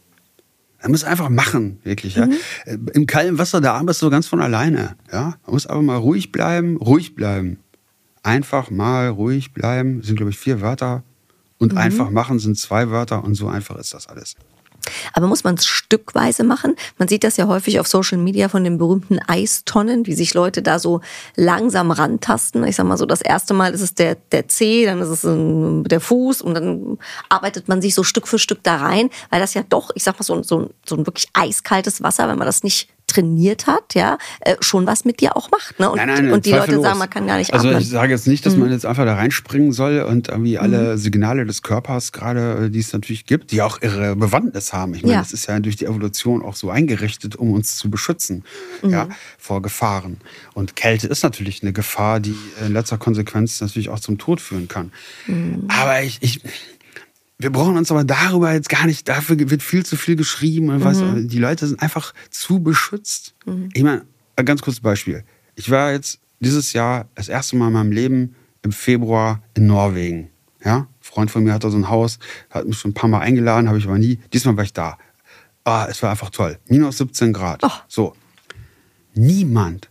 Speaker 1: Man muss einfach machen, wirklich. Ja. Mhm. Im kalten Wasser, da arbeitest du ganz von alleine. Ja. Man muss einfach mal ruhig bleiben, ruhig bleiben. Einfach mal ruhig bleiben, sind glaube ich vier Wörter. Und mhm. einfach machen sind zwei Wörter, und so einfach ist das alles.
Speaker 2: Aber muss man es stückweise machen? Man sieht das ja häufig auf Social Media von den berühmten Eistonnen, wie sich Leute da so langsam rantasten. Ich sag mal so, das erste Mal ist es der, der Zeh, dann ist es der Fuß, und dann arbeitet man sich so Stück für Stück da rein, weil das ja doch, ich sag mal, so, so, so ein wirklich eiskaltes Wasser, wenn man das nicht trainiert hat, ja, äh, schon was mit dir auch macht. Ne? Und,
Speaker 1: nein, nein,
Speaker 2: und die Leute sagen, man kann gar nicht
Speaker 1: also
Speaker 2: atmen.
Speaker 1: Also ich sage jetzt nicht, dass mhm. man jetzt einfach da reinspringen soll und irgendwie alle Signale des Körpers gerade, die es natürlich gibt, die auch ihre Bewandtnis haben. Ich meine, ja. das ist ja durch die Evolution auch so eingerichtet, um uns zu beschützen, mhm. ja, vor Gefahren. Und Kälte ist natürlich eine Gefahr, die in letzter Konsequenz natürlich auch zum Tod führen kann. Mhm. Aber ich... ich Wir brauchen uns aber darüber jetzt gar nicht, dafür wird viel zu viel geschrieben. Und was, mhm. Die Leute sind einfach zu beschützt. Mhm. Ich meine, ein ganz kurzes Beispiel. Ich war jetzt dieses Jahr das erste Mal in meinem Leben im Februar in Norwegen. Ja? Freund von mir hat da so ein Haus, hat mich schon ein paar Mal eingeladen, habe ich aber nie. Diesmal war ich da. Ah, es war einfach toll. minus siebzehn Grad. Oh. So. Niemand,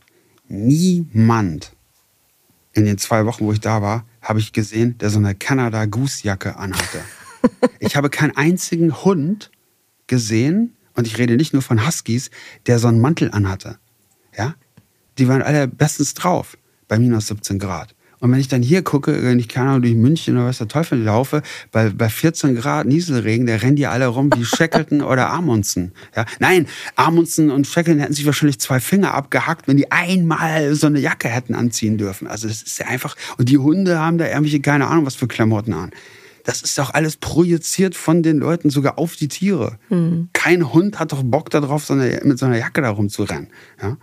Speaker 1: niemand in den zwei Wochen, wo ich da war, habe ich gesehen, der so eine Canada Goose Jacke anhatte. Ich habe keinen einzigen Hund gesehen, und ich rede nicht nur von Huskies, der so einen Mantel anhatte. Ja? Die waren alle bestens drauf bei minus siebzehn Grad. Und wenn ich dann hier gucke, wenn ich keine Ahnung durch München oder was der Teufel laufe, bei, bei vierzehn Grad Nieselregen, da rennen die alle rum wie Shackleton oder Amundsen. Ja? Nein, Amundsen und Shackleton hätten sich wahrscheinlich zwei Finger abgehackt, wenn die einmal so eine Jacke hätten anziehen dürfen. Also das ist ja einfach, und die Hunde haben da irgendwelche, keine Ahnung, was für Klamotten an. Das ist doch alles projiziert von den Leuten sogar auf die Tiere. Mhm. Kein Hund hat doch Bock darauf, so eine, mit so einer Jacke da rumzurennen. Ja?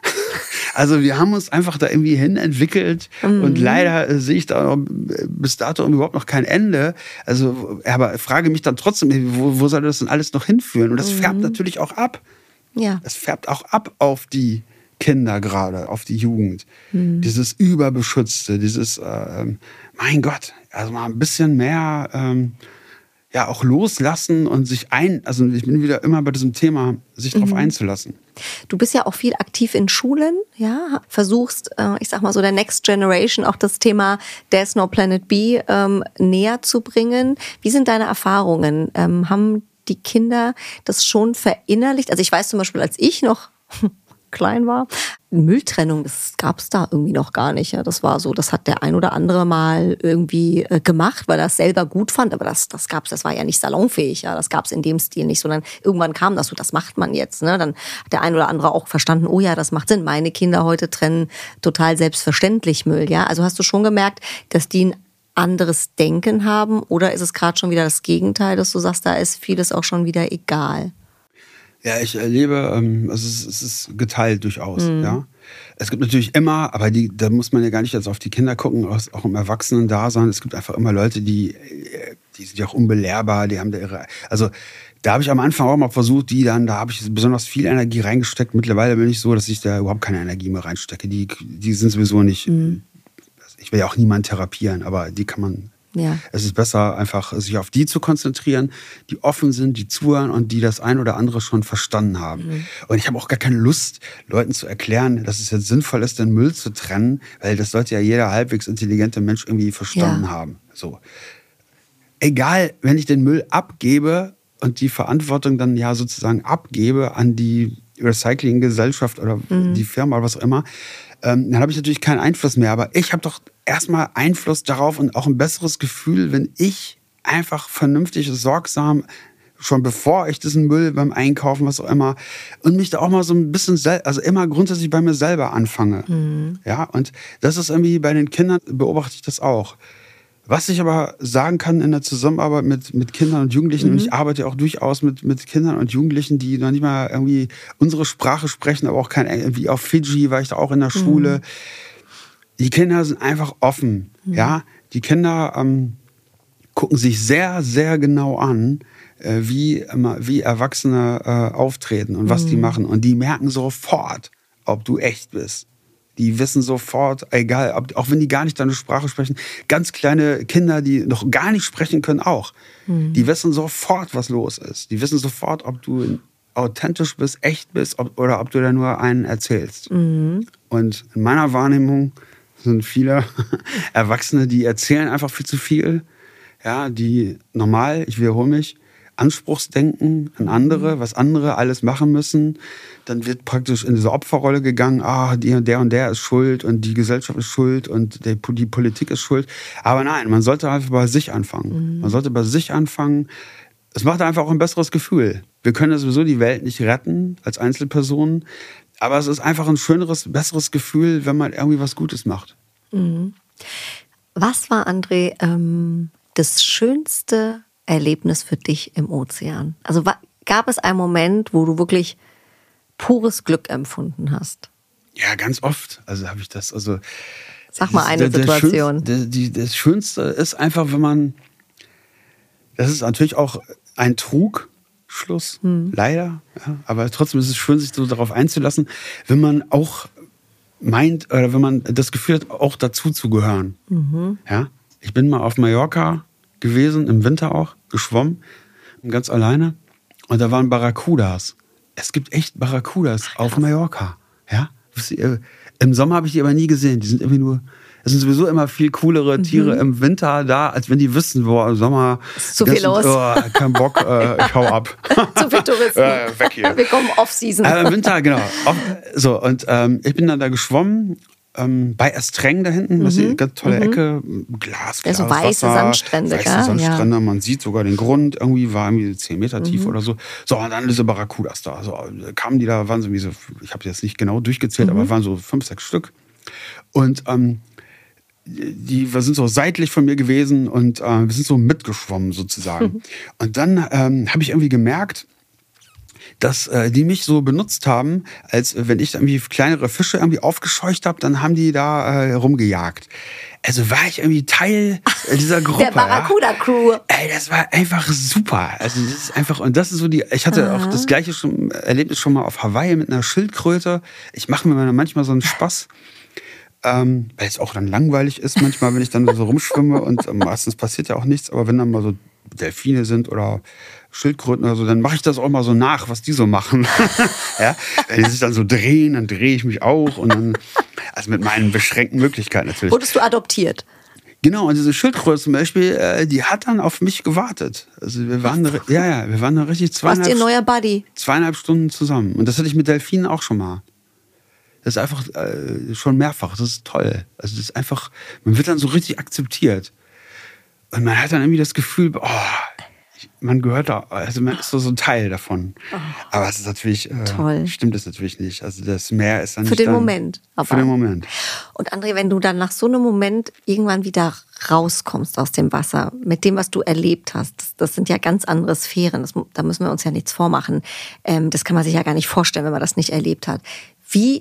Speaker 1: Also wir haben uns einfach da irgendwie hin entwickelt mhm. und leider äh, sehe ich da bis dato überhaupt noch kein Ende. Also, aber frage mich dann trotzdem, wo, wo soll das denn alles noch hinführen? Und das mhm. färbt natürlich auch ab. Ja. Das färbt auch ab auf die Kinder gerade, auf die Jugend. Mhm. Dieses Überbeschützte, dieses, äh, mein Gott, also mal ein bisschen mehr ähm, ja auch loslassen und sich ein, also ich bin wieder immer bei diesem Thema, sich darauf mhm. einzulassen.
Speaker 2: Du bist ja auch viel aktiv in Schulen, ja, versuchst, äh, ich sag mal so der Next Generation auch das Thema There's No Planet B ähm, näher zu bringen. Wie sind deine Erfahrungen? Ähm, haben die Kinder das schon verinnerlicht? Also ich weiß zum Beispiel, als ich noch klein war, Mülltrennung, das gab es da irgendwie noch gar nicht. Ja. Das war so, das hat der ein oder andere mal irgendwie äh, gemacht, weil er es selber gut fand, aber das, das gab's, das war ja nicht salonfähig, ja. Das gab es in dem Stil nicht, sondern irgendwann kam das so, das macht man jetzt. Ne? Dann hat der ein oder andere auch verstanden, oh ja, das macht Sinn. Meine Kinder heute trennen total selbstverständlich Müll. Ja. Also hast du schon gemerkt, dass die ein anderes Denken haben, oder ist es gerade schon wieder das Gegenteil, dass du sagst, da ist vieles auch schon wieder egal?
Speaker 1: Ja, ich erlebe, ähm, also es, es ist geteilt durchaus. Mhm. Ja. Es gibt natürlich immer, aber die, da muss man ja gar nicht jetzt auf die Kinder gucken, auch im Erwachsenen-Dasein. Es gibt einfach immer Leute, die, die sind ja auch unbelehrbar, die haben da ihre, also da habe ich am Anfang auch mal versucht, die dann, da habe ich besonders viel Energie reingesteckt. Mittlerweile bin ich so, dass ich da überhaupt keine Energie mehr reinstecke. Die, die sind sowieso nicht, mhm. ich will ja auch niemanden therapieren, aber die kann man. Ja. Es ist besser, einfach sich auf die zu konzentrieren, die offen sind, die zuhören und die das ein oder andere schon verstanden haben. Mhm. Und ich habe auch gar keine Lust, Leuten zu erklären, dass es jetzt sinnvoll ist, den Müll zu trennen, weil das sollte ja jeder halbwegs intelligente Mensch irgendwie verstanden ja. haben. So. Egal, wenn ich den Müll abgebe und die Verantwortung dann ja sozusagen abgebe an die Recyclinggesellschaft oder mhm. die Firma oder was auch immer, ähm, dann habe ich natürlich keinen Einfluss mehr. Aber ich habe doch erstmal Einfluss darauf und auch ein besseres Gefühl, wenn ich einfach vernünftig, sorgsam, schon bevor ich diesen Müll beim Einkaufen, was auch immer, und mich da auch mal so ein bisschen, sel- also immer grundsätzlich bei mir selber anfange. Mhm. Ja, und das ist irgendwie bei den Kindern, beobachte ich das auch. Was ich aber sagen kann in der Zusammenarbeit mit, mit Kindern und Jugendlichen, mhm. und ich arbeite auch durchaus mit, mit Kindern und Jugendlichen, die noch nicht mal irgendwie unsere Sprache sprechen, aber auch kein, wie auf Fidschi war ich da auch in der Schule. Mhm. Die Kinder sind einfach offen. Mhm. Ja? Die Kinder ähm, gucken sich sehr, sehr genau an, äh, wie, wie Erwachsene äh, auftreten und was mhm. die machen. Und die merken sofort, ob du echt bist. Die wissen sofort, egal, ob, auch wenn die gar nicht deine Sprache sprechen, ganz kleine Kinder, die noch gar nicht sprechen können, auch. Mhm. Die wissen sofort, was los ist. Die wissen sofort, ob du authentisch bist, echt bist, ob, oder ob du da nur einen erzählst. Mhm. Und in meiner Wahrnehmung sind viele Erwachsene, die erzählen einfach viel zu viel. Ja, die normal, ich wiederhole mich, Anspruchsdenken an andere, was andere alles machen müssen. Dann wird praktisch in diese Opferrolle gegangen, ah, die, der und der ist schuld und die Gesellschaft ist schuld und der, die Politik ist schuld. Aber nein, man sollte einfach bei sich anfangen. Mhm. Man sollte bei sich anfangen. Es macht einfach auch ein besseres Gefühl. Wir können ja sowieso die Welt nicht retten als Einzelpersonen, aber es ist einfach ein schöneres, besseres Gefühl, wenn man irgendwie was Gutes macht.
Speaker 2: Mhm. Was war, André, ähm, das schönste Erlebnis für dich im Ozean? Also gab es einen Moment, wo du wirklich pures Glück empfunden hast?
Speaker 1: Ja, ganz oft. Also habe ich das. Also
Speaker 2: sag mal eine der, der Situation.
Speaker 1: Schönste, der, die, das Schönste ist einfach, wenn man. Das ist natürlich auch ein Trugschluss, hm. leider. Ja, aber trotzdem ist es schön, sich so darauf einzulassen, wenn man auch meint oder wenn man das Gefühl hat, auch dazu zu gehören. Mhm. Ja, ich bin mal auf Mallorca gewesen, im Winter auch, geschwommen, ganz alleine. Und da waren Barracudas. Es gibt echt Barracudas auf Mallorca. Ja? Im Sommer habe ich die aber nie gesehen. Die sind irgendwie nur, es sind sowieso immer viel coolere Tiere mhm. im Winter da, als wenn die wissen, wo im Sommer
Speaker 2: ist zu viel los.
Speaker 1: Oh, kein Bock, äh, ich hau ab.
Speaker 2: Zu viel Touristen.
Speaker 1: äh, weg hier.
Speaker 2: Wir kommen Off-Season.
Speaker 1: Äh, Im Winter, genau. Off, so, und ähm, ich bin dann da geschwommen. Ähm, bei Estreng da hinten, mhm. das ist eine ganz tolle mhm. Ecke, Glas,
Speaker 2: ja, so weiße
Speaker 1: Wasser,
Speaker 2: Sandstrände,
Speaker 1: weiße
Speaker 2: ja?
Speaker 1: Sandstrände,
Speaker 2: ja.
Speaker 1: Man sieht sogar den Grund, irgendwie war irgendwie zehn Meter tief mhm. oder so. So, und dann diese Barracudas da. So, kamen die da, waren so wie so, ich habe jetzt nicht genau durchgezählt, mhm. aber waren so fünf, sechs Stück. Und ähm, die wir sind so seitlich von mir gewesen und äh, wir sind so mitgeschwommen sozusagen. Mhm. Und dann ähm, habe ich irgendwie gemerkt, dass äh, die mich so benutzt haben, als wenn ich irgendwie kleinere Fische irgendwie aufgescheucht habe, dann haben die da äh, rumgejagt. Also war ich irgendwie Teil dieser Gruppe.
Speaker 2: Der Barracuda-Crew.
Speaker 1: Ja? Ey, das war einfach super. Also das ist einfach, und das ist so die, ich hatte Aha. auch das gleiche schon, Erlebnis schon mal auf Hawaii mit einer Schildkröte. Ich mache mir manchmal so einen Spaß. Ähm, weil es auch dann langweilig ist manchmal, wenn ich dann so rumschwimme und äh, meistens passiert ja auch nichts, aber wenn dann mal so Delfine sind oder Schildkröten oder so, dann mache ich das auch mal so nach, was die so machen. Ja? Wenn die sich dann so drehen, dann drehe ich mich auch und dann, also mit meinen beschränkten Möglichkeiten natürlich.
Speaker 2: Wurdest du adoptiert?
Speaker 1: Genau, und diese Schildkröte zum Beispiel, äh, die hat dann auf mich gewartet. Also wir waren, da, ja, ja, wir waren da richtig zweieinhalb,
Speaker 2: Warst ihr neuer Buddy?
Speaker 1: zweieinhalb Stunden zusammen. Und das hatte ich mit Delfinen auch schon mal. Das ist einfach äh, schon mehrfach. Das ist toll. Also das ist einfach, man wird dann so richtig akzeptiert. Und man hat dann irgendwie das Gefühl, oh, man gehört da, also man ist so, so ein Teil davon. Oh. Aber es ist natürlich, äh,
Speaker 2: toll.
Speaker 1: Stimmt es natürlich nicht. Also das Meer ist dann
Speaker 2: für
Speaker 1: nicht
Speaker 2: den
Speaker 1: dann,
Speaker 2: Moment. Aber.
Speaker 1: Für den Moment.
Speaker 2: Und André, wenn du dann nach so einem Moment irgendwann wieder rauskommst aus dem Wasser, mit dem, was du erlebt hast, das, das sind ja ganz andere Sphären. Das, da müssen wir uns ja nichts vormachen. Ähm, das kann man sich ja gar nicht vorstellen, wenn man das nicht erlebt hat. Wie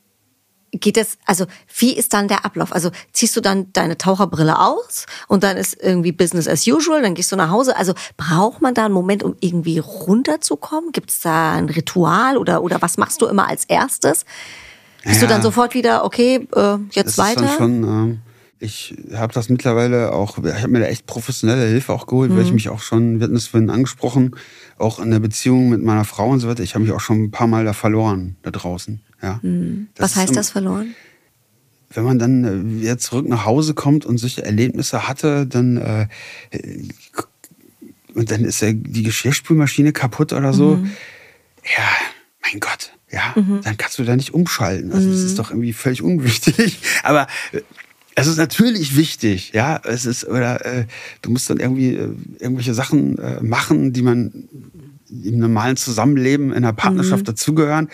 Speaker 2: geht es, also wie ist dann der Ablauf? Also ziehst du dann deine Taucherbrille aus und dann ist irgendwie Business as usual, dann gehst du nach Hause. Also braucht man da einen Moment, um irgendwie runterzukommen? Gibt es da ein Ritual oder, oder was machst du immer als erstes? Bist ja. du dann sofort wieder, okay, äh, jetzt
Speaker 1: das
Speaker 2: weiter?
Speaker 1: Ist dann schon, äh, ich habe das mittlerweile auch, ich habe mir da echt professionelle Hilfe auch geholt, mhm. weil ich mich auch schon, wir hatten das vorhin angesprochen, auch in der Beziehung mit meiner Frau und so weiter, ich habe mich auch schon ein paar Mal da verloren, da draußen. Ja.
Speaker 2: Mhm. Was heißt das, verloren?
Speaker 1: Wenn man dann wieder zurück nach Hause kommt und solche Erlebnisse hatte, dann äh, und dann ist ja die Geschirrspülmaschine kaputt oder so. Mhm. Ja, mein Gott, ja, mhm. dann kannst du da nicht umschalten. Also das ist doch irgendwie völlig unwichtig. Aber es ist natürlich wichtig, ja. Es ist, oder äh, du musst dann irgendwie äh, irgendwelche Sachen äh, machen, die man im normalen Zusammenleben in einer Partnerschaft mhm. dazugehören.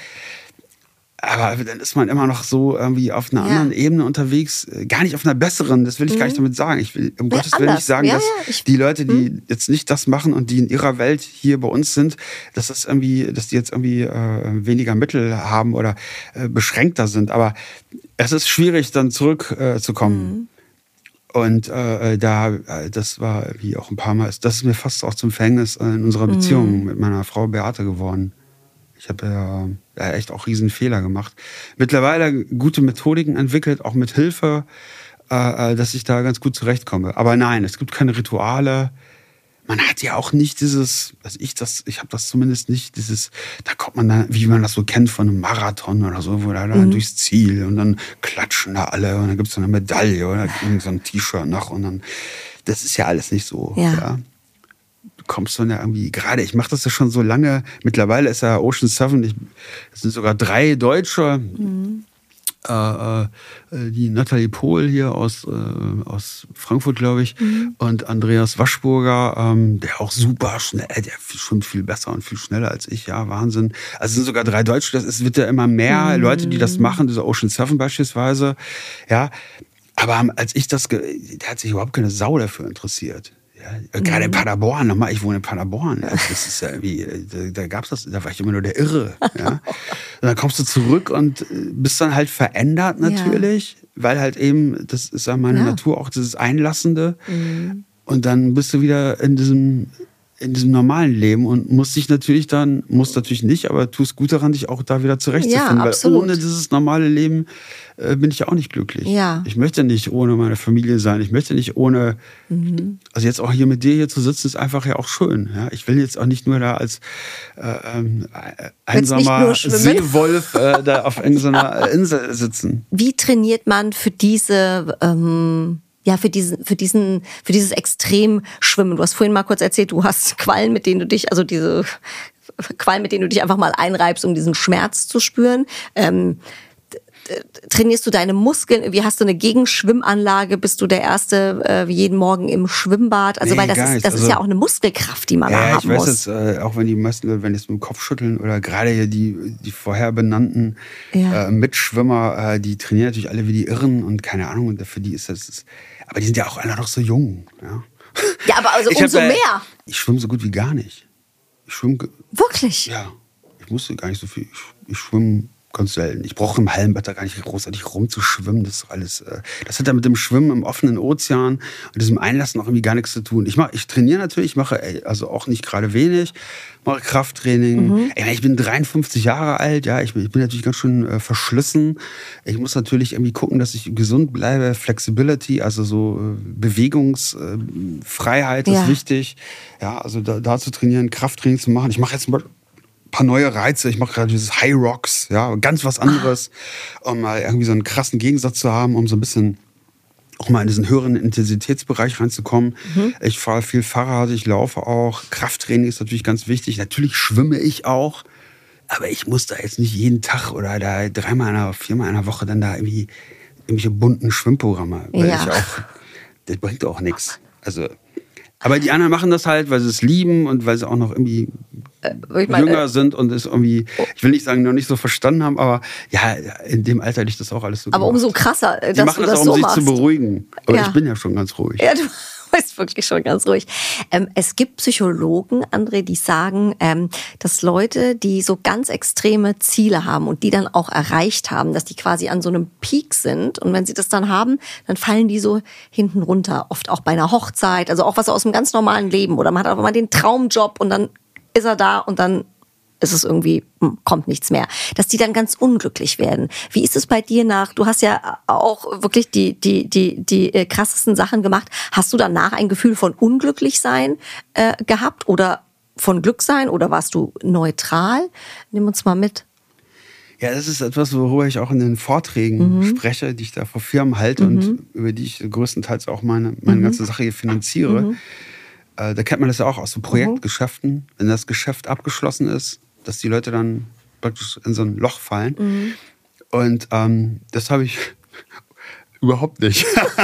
Speaker 1: Aber dann ist man immer noch so irgendwie auf einer ja. anderen Ebene unterwegs, gar nicht auf einer besseren, das will ich mhm. gar nicht damit sagen. Ich will um ja, Gottes Willen nicht sagen, ja, dass ja, die Leute, die mhm. jetzt nicht das machen und die in ihrer Welt hier bei uns sind, dass das irgendwie, dass die jetzt irgendwie äh, weniger Mittel haben oder äh, beschränkter sind. Aber es ist schwierig, dann zurückzukommen. Äh, mhm. Und äh, da, das war wie auch ein paar Mal, das ist mir fast auch zum Verhängnis in unserer Beziehung mhm. mit meiner Frau Beate geworden. Ich habe ja, ja echt auch riesen Fehler gemacht. Mittlerweile gute Methodiken entwickelt, auch mit Hilfe, äh, dass ich da ganz gut zurechtkomme. Aber nein, es gibt keine Rituale. Man hat ja auch nicht dieses, also ich das, ich habe das zumindest nicht, dieses, da kommt man dann, wie man das so kennt von einem Marathon oder so, wo da dann mhm. durchs Ziel und dann klatschen da alle und dann gibt es so eine Medaille oder so ein T-Shirt noch und dann, das ist ja alles nicht so.
Speaker 2: Ja.
Speaker 1: ja. Kommst du dann ja irgendwie, gerade ich mache das ja schon so lange, mittlerweile ist ja Ocean Seven, ich, es sind sogar drei Deutsche, mhm. äh, äh, die Nathalie Pohl hier aus, äh, aus Frankfurt, glaube ich, mhm. und Andreas Waschburger, ähm, der auch super schnell, der schwimmt viel besser und viel schneller als ich, ja, Wahnsinn. Also es sind sogar drei Deutsche, das ist, wird ja immer mehr mhm. Leute, die das machen, dieser Ocean Seven beispielsweise, ja, aber als ich das, da hat sich überhaupt keine Sau dafür interessiert. Ja, gerade in Paderborn, nochmal, ich wohne in Paderborn. Also das ist ja wie, da, da gab's das, da war ich immer nur der Irre. Ja. Und dann kommst du zurück und bist dann halt verändert natürlich, ja. weil halt eben, das ist ja meine ja. Natur auch dieses Einlassende. Mhm. Und dann bist du wieder in diesem, in diesem normalen Leben und musst dich natürlich dann, musst natürlich nicht, aber tust gut daran, dich auch da wieder zurechtzufinden.
Speaker 2: Ja,
Speaker 1: weil
Speaker 2: absolut.
Speaker 1: ohne dieses normale Leben äh, bin ich ja auch nicht glücklich.
Speaker 2: Ja.
Speaker 1: Ich möchte nicht ohne meine Familie sein. Ich möchte nicht ohne, mhm. also jetzt auch hier mit dir hier zu sitzen, ist einfach ja auch schön. Ja? Ich will jetzt auch nicht nur da als äh, ähm, einsamer Seewolf äh, da auf irgendeiner Insel sitzen.
Speaker 2: Wie trainiert man für diese... Ähm Ja, für diesen, für diesen, für dieses Extremschwimmen. Du hast vorhin mal kurz erzählt, du hast Quallen, mit denen du dich, also diese Quallen, mit denen du dich einfach mal einreibst, um diesen Schmerz zu spüren. Ähm, trainierst du deine Muskeln? Wie hast du eine Gegenschwimmanlage? Bist du der Erste äh, jeden Morgen im Schwimmbad? Also,
Speaker 1: nee,
Speaker 2: weil das, ist, das also, ist ja auch eine Muskelkraft, die man
Speaker 1: ja,
Speaker 2: da haben
Speaker 1: ich weiß
Speaker 2: muss.
Speaker 1: Jetzt, äh, auch wenn die meisten Leute, wenn jetzt mit dem Kopf schütteln oder gerade hier die, die vorher benannten ja. äh, Mitschwimmer, äh, die trainieren natürlich alle wie die Irren und keine Ahnung, und für die ist das, das aber die sind ja auch alle noch so jung. Ja,
Speaker 2: ja aber also
Speaker 1: ich
Speaker 2: umso
Speaker 1: hab, äh,
Speaker 2: mehr.
Speaker 1: Ich schwimme so gut wie gar nicht. Ich schwimme.
Speaker 2: Wirklich?
Speaker 1: Ja. Ich musste gar nicht so viel. Ich, ich schwimme ganz selten. Ich brauche im Hallenbad da gar nicht großartig rumzuschwimmen. Das ist alles. Äh, das hat ja mit dem Schwimmen im offenen Ozean und diesem Einlassen auch irgendwie gar nichts zu tun. Ich mach, ich trainiere natürlich, ich mache ey, also auch nicht gerade wenig, mache Krafttraining. Mhm. Ey, ich bin dreiundfünfzig Jahre alt, ja, ich bin, ich bin natürlich ganz schön äh, verschlissen. Ich muss natürlich irgendwie gucken, dass ich gesund bleibe. Flexibility, also so äh, Bewegungsfreiheit äh, ist
Speaker 2: ja.
Speaker 1: wichtig. Ja, also da, da zu trainieren, Krafttraining zu machen. Ich mache jetzt mal paar neue Reize. Ich mache gerade dieses High Rocks, ja, ganz was anderes, um mal irgendwie so einen krassen Gegensatz zu haben, um so ein bisschen auch mal in diesen höheren Intensitätsbereich reinzukommen. Mhm. Ich fahre viel Fahrrad, ich laufe auch. Krafttraining ist natürlich ganz wichtig. Natürlich schwimme ich auch, aber ich muss da jetzt nicht jeden Tag oder da dreimal, in einer, viermal in einer Woche dann da irgendwie irgendwelche bunten Schwimmprogramme. Weil ja. ich auch, das bringt auch nichts. Also aber die anderen machen das halt, weil sie es lieben und weil sie auch noch irgendwie äh, ich mein, jünger äh, sind und es irgendwie, ich will nicht sagen, noch nicht so verstanden haben, aber ja, in dem Alter hätte ich das auch alles so
Speaker 2: aber
Speaker 1: gemacht.
Speaker 2: umso krasser, dass
Speaker 1: die machen
Speaker 2: du das
Speaker 1: das auch, um
Speaker 2: so
Speaker 1: sich
Speaker 2: machst.
Speaker 1: zu beruhigen. Aber
Speaker 2: ja.
Speaker 1: ich bin ja schon ganz ruhig.
Speaker 2: Ja, du bist wirklich schon ganz ruhig. Ähm, es gibt Psychologen, André, die sagen, ähm, dass Leute, die so ganz extreme Ziele haben und die dann auch erreicht haben, dass die quasi an so einem Peak sind und wenn sie das dann haben, dann fallen die so hinten runter. Oft auch bei einer Hochzeit, also auch was aus dem ganz normalen Leben. Oder man hat auch mal den Traumjob und dann ist er da und dann ist es irgendwie, kommt nichts mehr. Dass die dann ganz unglücklich werden. Wie ist es bei dir nach, du hast ja auch wirklich die, die, die, die krassesten Sachen gemacht. Hast du danach ein Gefühl von Unglücklichsein äh, gehabt oder von Glücksein oder warst du neutral? Nimm uns mal mit.
Speaker 1: Ja, das ist etwas, worüber ich auch in den Vorträgen mhm. spreche, die ich da vor Firmen halte mhm. und über die ich größtenteils auch meine, meine mhm. ganze Sache hier finanziere. Mhm. Äh, da kennt man das ja auch aus so Projektgeschäften. Mhm. Wenn das Geschäft abgeschlossen ist, dass die Leute dann praktisch in so ein Loch fallen. Mhm. Und ähm, das habe ich überhaupt nicht.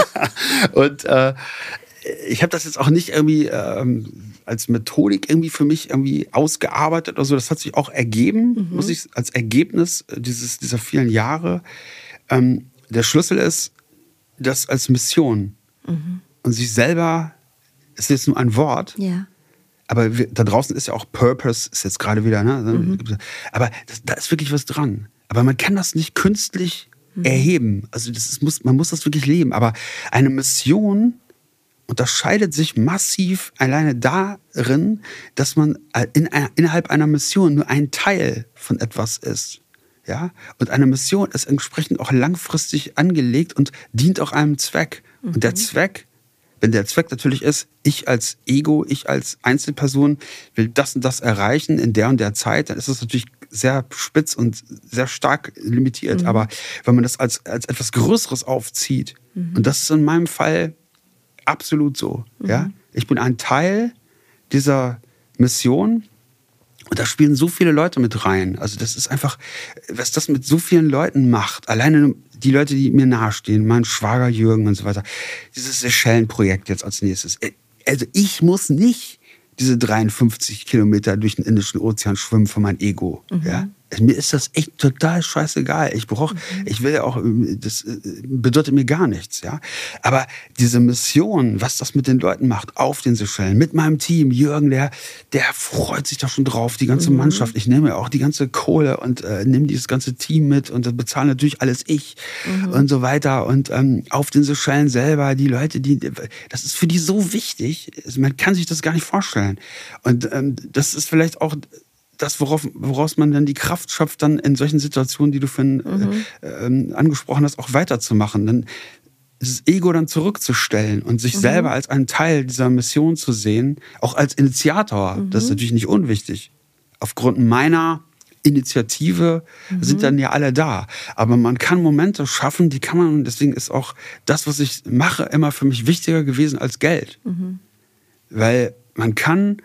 Speaker 1: Und äh, ich habe das jetzt auch nicht irgendwie ähm, als Methodik irgendwie für mich irgendwie ausgearbeitet oder so. Das hat sich auch ergeben, mhm. muss ich als Ergebnis dieses, dieser vielen Jahre. Ähm, der Schlüssel ist, das als Mission. Mhm. Und sich selber, ist jetzt nur ein Wort,
Speaker 2: ja.
Speaker 1: aber wir, da draußen ist ja auch Purpose, ist jetzt gerade wieder, ne?
Speaker 2: Mhm.
Speaker 1: Aber das, da ist wirklich was dran. Aber man kann das nicht künstlich mhm. erheben. Also das ist, muss, man muss das wirklich leben. Aber eine Mission unterscheidet sich massiv alleine darin, dass man in einer, innerhalb einer Mission nur ein Teil von etwas ist. Ja? Und eine Mission ist entsprechend auch langfristig angelegt und dient auch einem Zweck. Mhm. Und der Zweck, wenn der Zweck natürlich ist, ich als Ego, ich als Einzelperson will das und das erreichen in der und der Zeit, dann ist das natürlich sehr spitz und sehr stark limitiert. Mhm. Aber wenn man das als, als etwas Größeres aufzieht, mhm. und das ist in meinem Fall absolut so. Mhm. Ja? Ich bin ein Teil dieser Mission und da spielen so viele Leute mit rein. Also das ist einfach, was das mit so vielen Leuten macht. Alleine die Leute, die mir nahestehen, mein Schwager Jürgen und so weiter. Dieses Seychellen-Projekt jetzt als nächstes. Also ich muss nicht diese dreiundfünfzig Kilometer durch den Indischen Ozean schwimmen für mein Ego. Mhm. Ja? Mir ist das echt total scheißegal. Ich brauche, mhm. ich will ja auch, das bedeutet mir gar nichts, ja. Aber diese Mission, was das mit den Leuten macht, auf den Seychellen, mit meinem Team, Jürgen, der, der freut sich da schon drauf, die ganze mhm. Mannschaft. Ich nehme ja auch die ganze Kohle und äh, nehme dieses ganze Team mit und das bezahle natürlich alles ich mhm. und so weiter. Und ähm, auf den Seychellen selber, die Leute, die, das ist für die so wichtig, man kann sich das gar nicht vorstellen. Und ähm, das ist vielleicht auch das, worauf, woraus man dann die Kraft schöpft, dann in solchen Situationen, die du vorhin mhm. äh, äh, angesprochen hast, auch weiterzumachen. Dann das Ego dann zurückzustellen und sich mhm. selber als einen Teil dieser Mission zu sehen, auch als Initiator. Mhm. Das ist natürlich nicht unwichtig. Aufgrund meiner Initiative mhm. sind dann ja alle da. Aber man kann Momente schaffen, die kann man, und deswegen ist auch das, was ich mache, immer für mich wichtiger gewesen als Geld. Mhm. Weil man kann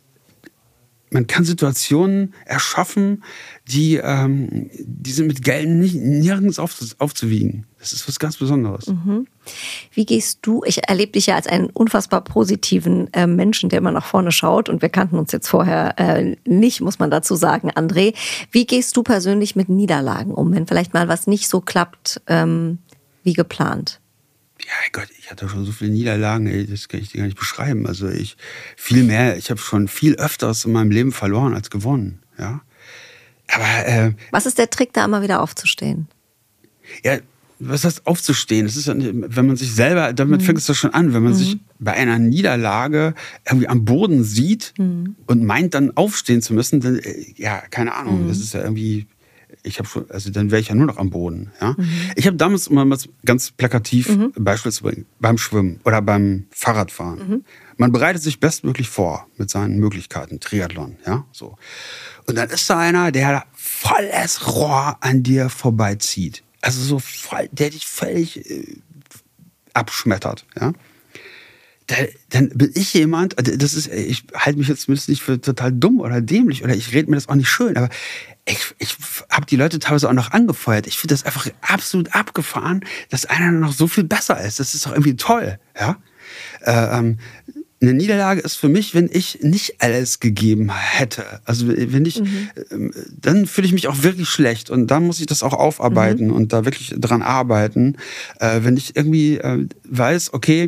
Speaker 1: Man kann Situationen erschaffen, die, ähm, die sind mit Geld nicht, nirgends auf, aufzuwiegen. Das ist was ganz Besonderes.
Speaker 2: Mhm. Wie gehst du, ich erlebe dich ja als einen unfassbar positiven äh, Menschen, der immer nach vorne schaut, und wir kannten uns jetzt vorher äh, nicht, muss man dazu sagen, André. Wie gehst du persönlich mit Niederlagen um, wenn vielleicht mal was nicht so klappt ähm, wie geplant?
Speaker 1: Ja, Gott, ich hatte schon so viele Niederlagen, ey, das kann ich dir gar nicht beschreiben. Also ich, viel mehr, ich habe schon viel öfters in meinem Leben verloren als gewonnen, ja. Aber, äh,
Speaker 2: was ist der Trick, da immer wieder aufzustehen?
Speaker 1: Ja, was heißt aufzustehen? Das ist ja, wenn man sich selber, damit mhm. fängt es doch schon an, wenn man mhm. sich bei einer Niederlage irgendwie am Boden sieht mhm. und meint dann aufstehen zu müssen, dann, ja, keine Ahnung, mhm. das ist ja irgendwie... Ich habe schon, also dann wäre ich ja nur noch am Boden. Ja? Mhm. Ich habe damals immer ganz plakativ mhm. beispielsweise beim Schwimmen oder beim Fahrradfahren. Mhm. Man bereitet sich bestmöglich vor mit seinen Möglichkeiten, Triathlon, ja, so. Und dann ist da einer, der volles Rohr an dir vorbeizieht. Also so voll, der dich völlig äh, abschmettert, ja. Da, dann bin ich jemand, das ist, ich halte mich jetzt zumindest nicht für total dumm oder dämlich oder ich rede mir das auch nicht schön, aber ich, ich habe die Leute teilweise auch noch angefeuert. Ich finde das einfach absolut abgefahren, dass einer noch so viel besser ist. Das ist doch irgendwie toll, ja. Äh, ähm, eine Niederlage ist für mich, wenn ich nicht alles gegeben hätte. Also wenn ich, mhm. ähm, dann fühle ich mich auch wirklich schlecht und dann muss ich das auch aufarbeiten mhm. und da wirklich dran arbeiten. Äh, wenn ich irgendwie äh, weiß, okay,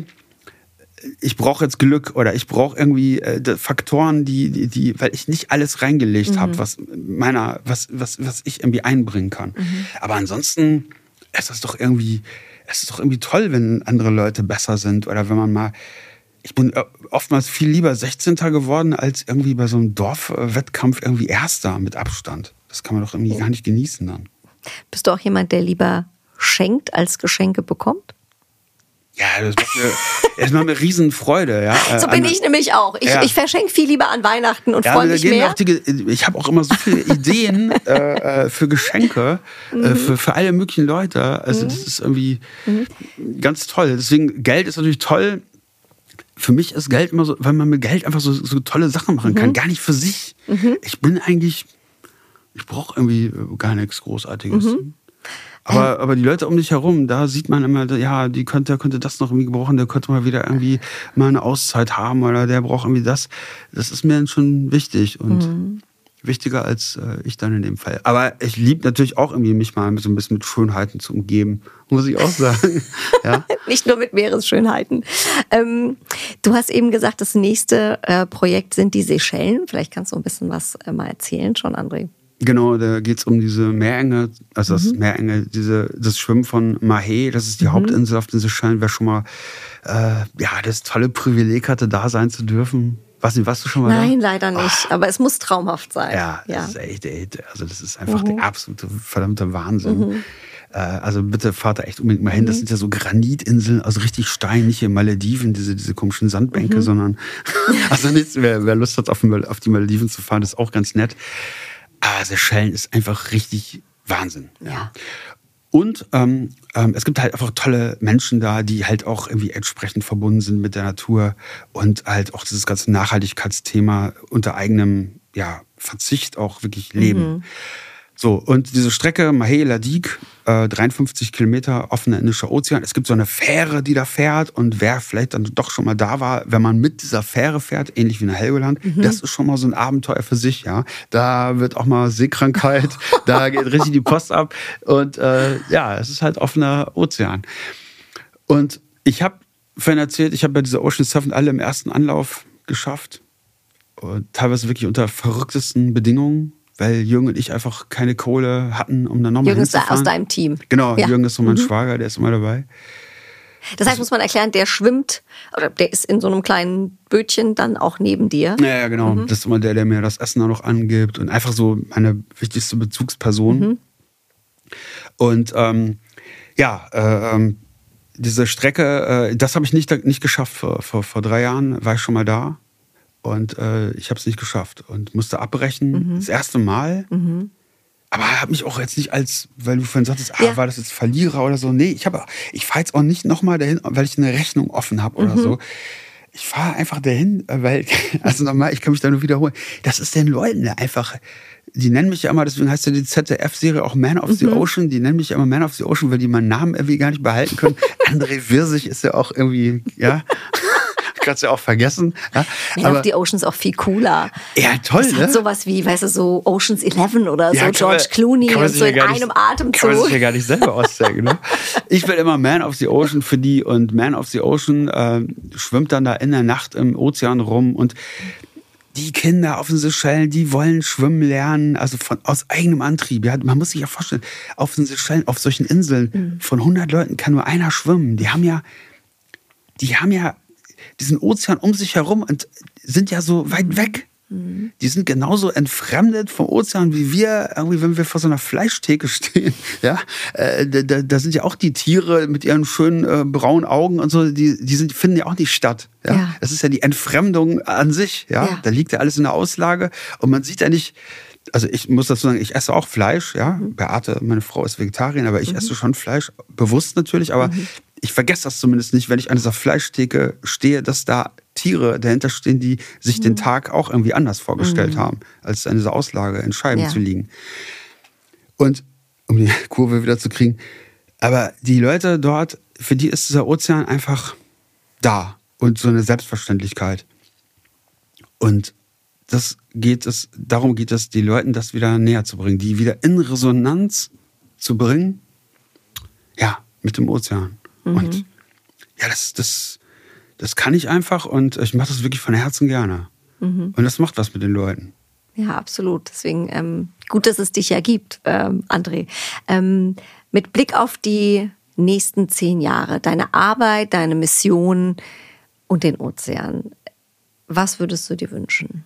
Speaker 1: ich brauche jetzt Glück oder ich brauche irgendwie äh, Faktoren, die, die, die, weil ich nicht alles reingelegt mhm. habe, was meiner, was, was, was ich irgendwie einbringen kann. Mhm. Aber ansonsten ist das doch irgendwie, es ist doch irgendwie toll, wenn andere Leute besser sind oder wenn man mal, ich bin oftmals viel lieber sechzehnter geworden, als irgendwie bei so einem Dorfwettkampf irgendwie Erster mit Abstand. Das kann man doch irgendwie gar nicht genießen dann.
Speaker 2: Bist du auch jemand, der lieber schenkt, als Geschenke bekommt?
Speaker 1: Ja, das macht mir, das macht mir Riesenfreude. Ja.
Speaker 2: So bin an, ich nämlich auch. Ich, ja. ich verschenke viel lieber an Weihnachten und ja, freue mich mehr.
Speaker 1: Die, ich habe auch immer so viele Ideen äh, für Geschenke, mhm. äh, für, für alle möglichen Leute. Also mhm. das ist irgendwie mhm. ganz toll. Deswegen, Geld ist natürlich toll. Für mich ist Geld immer so, weil man mit Geld einfach so, so tolle Sachen machen kann. Mhm. Gar nicht für sich. Mhm. Ich bin eigentlich, ich brauche irgendwie gar nichts Großartiges. Mhm. Aber, aber die Leute um dich herum, da sieht man immer, ja, die könnte, könnte das noch irgendwie gebrauchen, der könnte mal wieder irgendwie mal eine Auszeit haben oder der braucht irgendwie das. Das ist mir schon wichtig und mhm. wichtiger als äh, ich dann in dem Fall. Aber ich liebe natürlich auch irgendwie mich mal so ein bisschen mit Schönheiten zu umgeben, muss ich auch sagen. Ja?
Speaker 2: Nicht nur mit Meeresschönheiten. Ähm, du hast eben gesagt, das nächste äh, Projekt sind die Seychellen. Vielleicht kannst du ein bisschen was äh, mal erzählen schon, André.
Speaker 1: Genau, da geht es um diese Meerenge, also das mhm. Meerenge, diese, das Schwimmen von Mahé, das ist die mhm. Hauptinsel auf den Seychellen. Wer schon mal äh, ja, das tolle Privileg hatte, da sein zu dürfen. Weiß nicht, warst du schon mal
Speaker 2: Nein,
Speaker 1: da?
Speaker 2: leider nicht, oh. aber es muss traumhaft sein.
Speaker 1: Ja, ja. Das ist echt, echt, also das ist einfach mhm. der absolute verdammte Wahnsinn. Mhm. Äh, also bitte fahrt da echt unbedingt mal hin. Mhm. Das sind ja so Granitinseln, also richtig Stein, nicht hier Malediven, diese, diese komischen Sandbänke, mhm. sondern also nichts, wer, wer Lust hat, auf, auf die Malediven zu fahren, ist auch ganz nett. Aber Seychellen ist einfach richtig Wahnsinn. Ja. ja. Und ähm, ähm, es gibt halt einfach tolle Menschen da, die halt auch irgendwie entsprechend verbunden sind mit der Natur und halt auch dieses ganze Nachhaltigkeitsthema unter eigenem ja, Verzicht auch wirklich leben. Mhm. So, und diese Strecke Mahé-Ladik, äh, dreiundfünfzig Kilometer, offener Indischer Ozean. Es gibt so eine Fähre, die da fährt. Und wer vielleicht dann doch schon mal da war, wenn man mit dieser Fähre fährt, ähnlich wie nach Helgoland, mhm. das ist schon mal so ein Abenteuer für sich. Ja, da wird auch mal Seekrankheit, da geht richtig die Post ab. Und äh, ja, es ist halt offener Ozean. Und ich habe vorhin erzählt, ich habe bei dieser Ocean Seven alle im ersten Anlauf geschafft. Und teilweise wirklich unter verrücktesten Bedingungen. Weil Jürgen und ich einfach keine Kohle hatten, um dann nochmal hinzufahren.
Speaker 2: Jürgen ist aus deinem Team.
Speaker 1: Genau,
Speaker 2: ja.
Speaker 1: Jürgen ist so mein
Speaker 2: mhm.
Speaker 1: Schwager, der ist immer dabei.
Speaker 2: Das heißt, muss man erklären, der schwimmt, oder der ist in so einem kleinen Bötchen dann auch neben dir.
Speaker 1: Ja, ja genau. Mhm. Das ist immer der, der mir das Essen auch noch angibt und einfach so meine wichtigste Bezugsperson. Mhm. Und ähm, ja, äh, diese Strecke, äh, das habe ich nicht, nicht geschafft. Vor, vor, vor drei Jahren war ich schon mal da. Und äh, ich habe es nicht geschafft und musste abbrechen. Mhm. Das erste Mal. Mhm. Aber ich habe mich auch jetzt nicht als, weil du vorhin sagtest, ah, ja. war das jetzt Verlierer oder so. Nee, ich, ich fahre jetzt auch nicht nochmal dahin, weil ich eine Rechnung offen habe oder mhm. so. Ich fahre einfach dahin, weil, also nochmal, ich kann mich da nur wiederholen. Das ist den Leuten einfach, die nennen mich ja immer, deswegen heißt ja die Z D F-Serie auch Man of the mhm. Ocean. Die nennen mich ja immer Man of the Ocean, weil die meinen Namen irgendwie gar nicht behalten können. André Wirsig ist ja auch irgendwie, ja... Kannst du ja auch vergessen. Ja,
Speaker 2: Man aber, of the Ocean ist auch viel cooler.
Speaker 1: Ja, toll, das
Speaker 2: ne?
Speaker 1: hat
Speaker 2: sowas wie, weißt du, so Ocean's Eleven oder so,
Speaker 1: ja,
Speaker 2: George
Speaker 1: man,
Speaker 2: Clooney und so in
Speaker 1: ja
Speaker 2: einem
Speaker 1: nicht,
Speaker 2: Atemzug.
Speaker 1: Kann man sich ja gar nicht selber ausdenken. Ne? Ich bin immer Man of the Ocean für die und Man of the Ocean äh, schwimmt dann da in der Nacht im Ozean rum und die Kinder auf den Seychellen, die wollen schwimmen lernen, also von, aus eigenem Antrieb. Ja, man muss sich ja vorstellen, auf den Seychellen, auf solchen Inseln mhm. von hundert Leuten kann nur einer schwimmen. Die haben ja, die haben ja diesen Ozean um sich herum und sind ja so weit weg. Mhm. Die sind genauso entfremdet vom Ozean wie wir, irgendwie, wenn wir vor so einer Fleischtheke stehen. Ja, äh, da, da sind ja auch die Tiere mit ihren schönen äh, braunen Augen und so, die, die sind, finden ja auch nicht statt. Ja? Ja. Das ist ja die Entfremdung an sich. Ja? Ja. Da liegt ja alles in der Auslage und man sieht ja nicht. Also ich muss dazu sagen, ich esse auch Fleisch. Ja, mhm. Beate, meine Frau, ist Vegetarierin, aber ich mhm. esse schon Fleisch, bewusst natürlich, aber mhm. ich vergesse das zumindest nicht, wenn ich an dieser Fleischtheke stehe, dass da Tiere dahinter stehen, die sich mhm. den Tag auch irgendwie anders vorgestellt mhm. haben, als in dieser Auslage in Scheiben ja. zu liegen. Und um die Kurve wieder zu kriegen, aber die Leute dort, für die ist dieser Ozean einfach da und so eine Selbstverständlichkeit. Und das geht es, darum geht es, die Leuten das wieder näher zu bringen, die wieder in Resonanz zu bringen, ja, mit dem Ozean. Mhm. Und ja, das, das, das kann ich einfach und ich mache das wirklich von Herzen gerne. Mhm. Und das macht was mit den Leuten.
Speaker 2: Ja, absolut. Deswegen ähm, gut, dass es dich ja gibt, ähm, André. Ähm, mit Blick auf die nächsten zehn Jahre, deine Arbeit, deine Mission und den Ozean, was würdest du dir wünschen?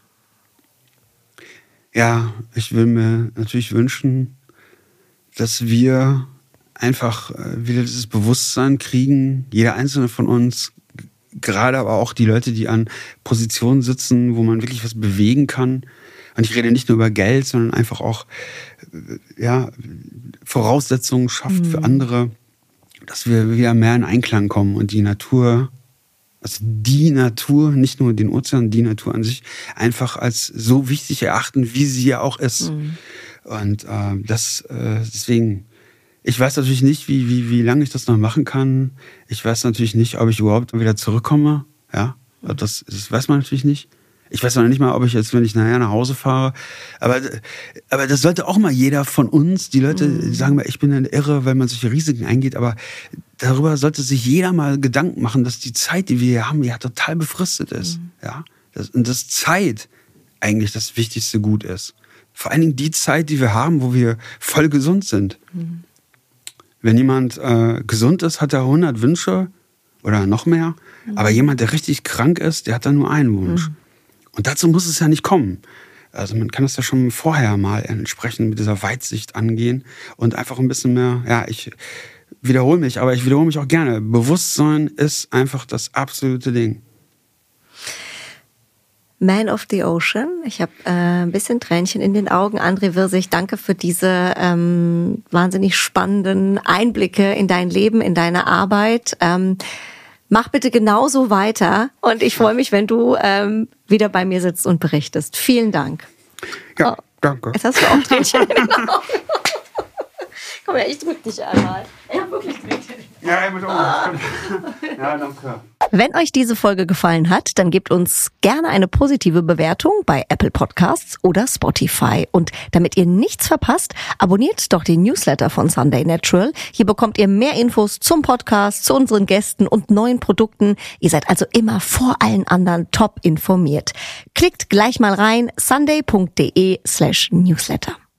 Speaker 1: Ja, ich will mir natürlich wünschen, dass wir einfach wieder dieses Bewusstsein kriegen, jeder einzelne von uns, gerade aber auch die Leute, die an Positionen sitzen, wo man wirklich was bewegen kann. Und ich rede nicht nur über Geld, sondern einfach auch ja, Voraussetzungen schafft mhm. für andere, dass wir wieder mehr in Einklang kommen und die Natur, also die Natur, nicht nur den Ozean, die Natur an sich, einfach als so wichtig erachten, wie sie ja auch ist. Mhm. Und äh, das äh, deswegen, ich weiß natürlich nicht, wie, wie, wie lange ich das noch machen kann. Ich weiß natürlich nicht, ob ich überhaupt wieder zurückkomme. Ja, das, das weiß man natürlich nicht. Ich weiß noch nicht mal, ob ich jetzt, wenn ich nachher nach Hause fahre, aber, aber das sollte auch mal jeder von uns, die Leute mhm. sagen mal, ich bin dann irre, weil man solche Risiken eingeht, aber darüber sollte sich jeder mal Gedanken machen, dass die Zeit, die wir hier haben, ja total befristet ist. Mhm. Ja? Das, und dass Zeit eigentlich das wichtigste Gut ist. Vor allen Dingen die Zeit, die wir haben, wo wir voll gesund sind. Mhm. Wenn jemand äh, gesund ist, hat er hundert Wünsche oder noch mehr, mhm. aber jemand, der richtig krank ist, der hat dann nur einen Wunsch. Mhm. Und dazu muss es ja nicht kommen. Also man kann das ja schon vorher mal entsprechend mit dieser Weitsicht angehen und einfach ein bisschen mehr, ja, ich wiederhole mich, aber ich wiederhole mich auch gerne. Bewusstsein ist einfach das absolute Ding.
Speaker 2: Man of the Ocean. Ich habe äh, ein bisschen Tränchen in den Augen. André Wirsig, danke für diese ähm, wahnsinnig spannenden Einblicke in dein Leben, in deine Arbeit. Ähm, Mach bitte genauso weiter und ich freue mich, wenn du ähm, wieder bei mir sitzt und berichtest. Vielen Dank.
Speaker 1: Ja, Danke.
Speaker 2: Jetzt hast du auch Tränchen in den Augen. Komm her, ich drück dich einmal. Ja, wirklich Tränchen.
Speaker 1: Ja, mit ah. Ja, danke.
Speaker 2: Wenn euch diese Folge gefallen hat, dann gebt uns gerne eine positive Bewertung bei Apple Podcasts oder Spotify. Und damit ihr nichts verpasst, abonniert doch den Newsletter von Sunday Natural. Hier bekommt ihr mehr Infos zum Podcast, zu unseren Gästen und neuen Produkten. Ihr seid also immer vor allen anderen top informiert. Klickt gleich mal rein, sunday punkt de slash newsletter.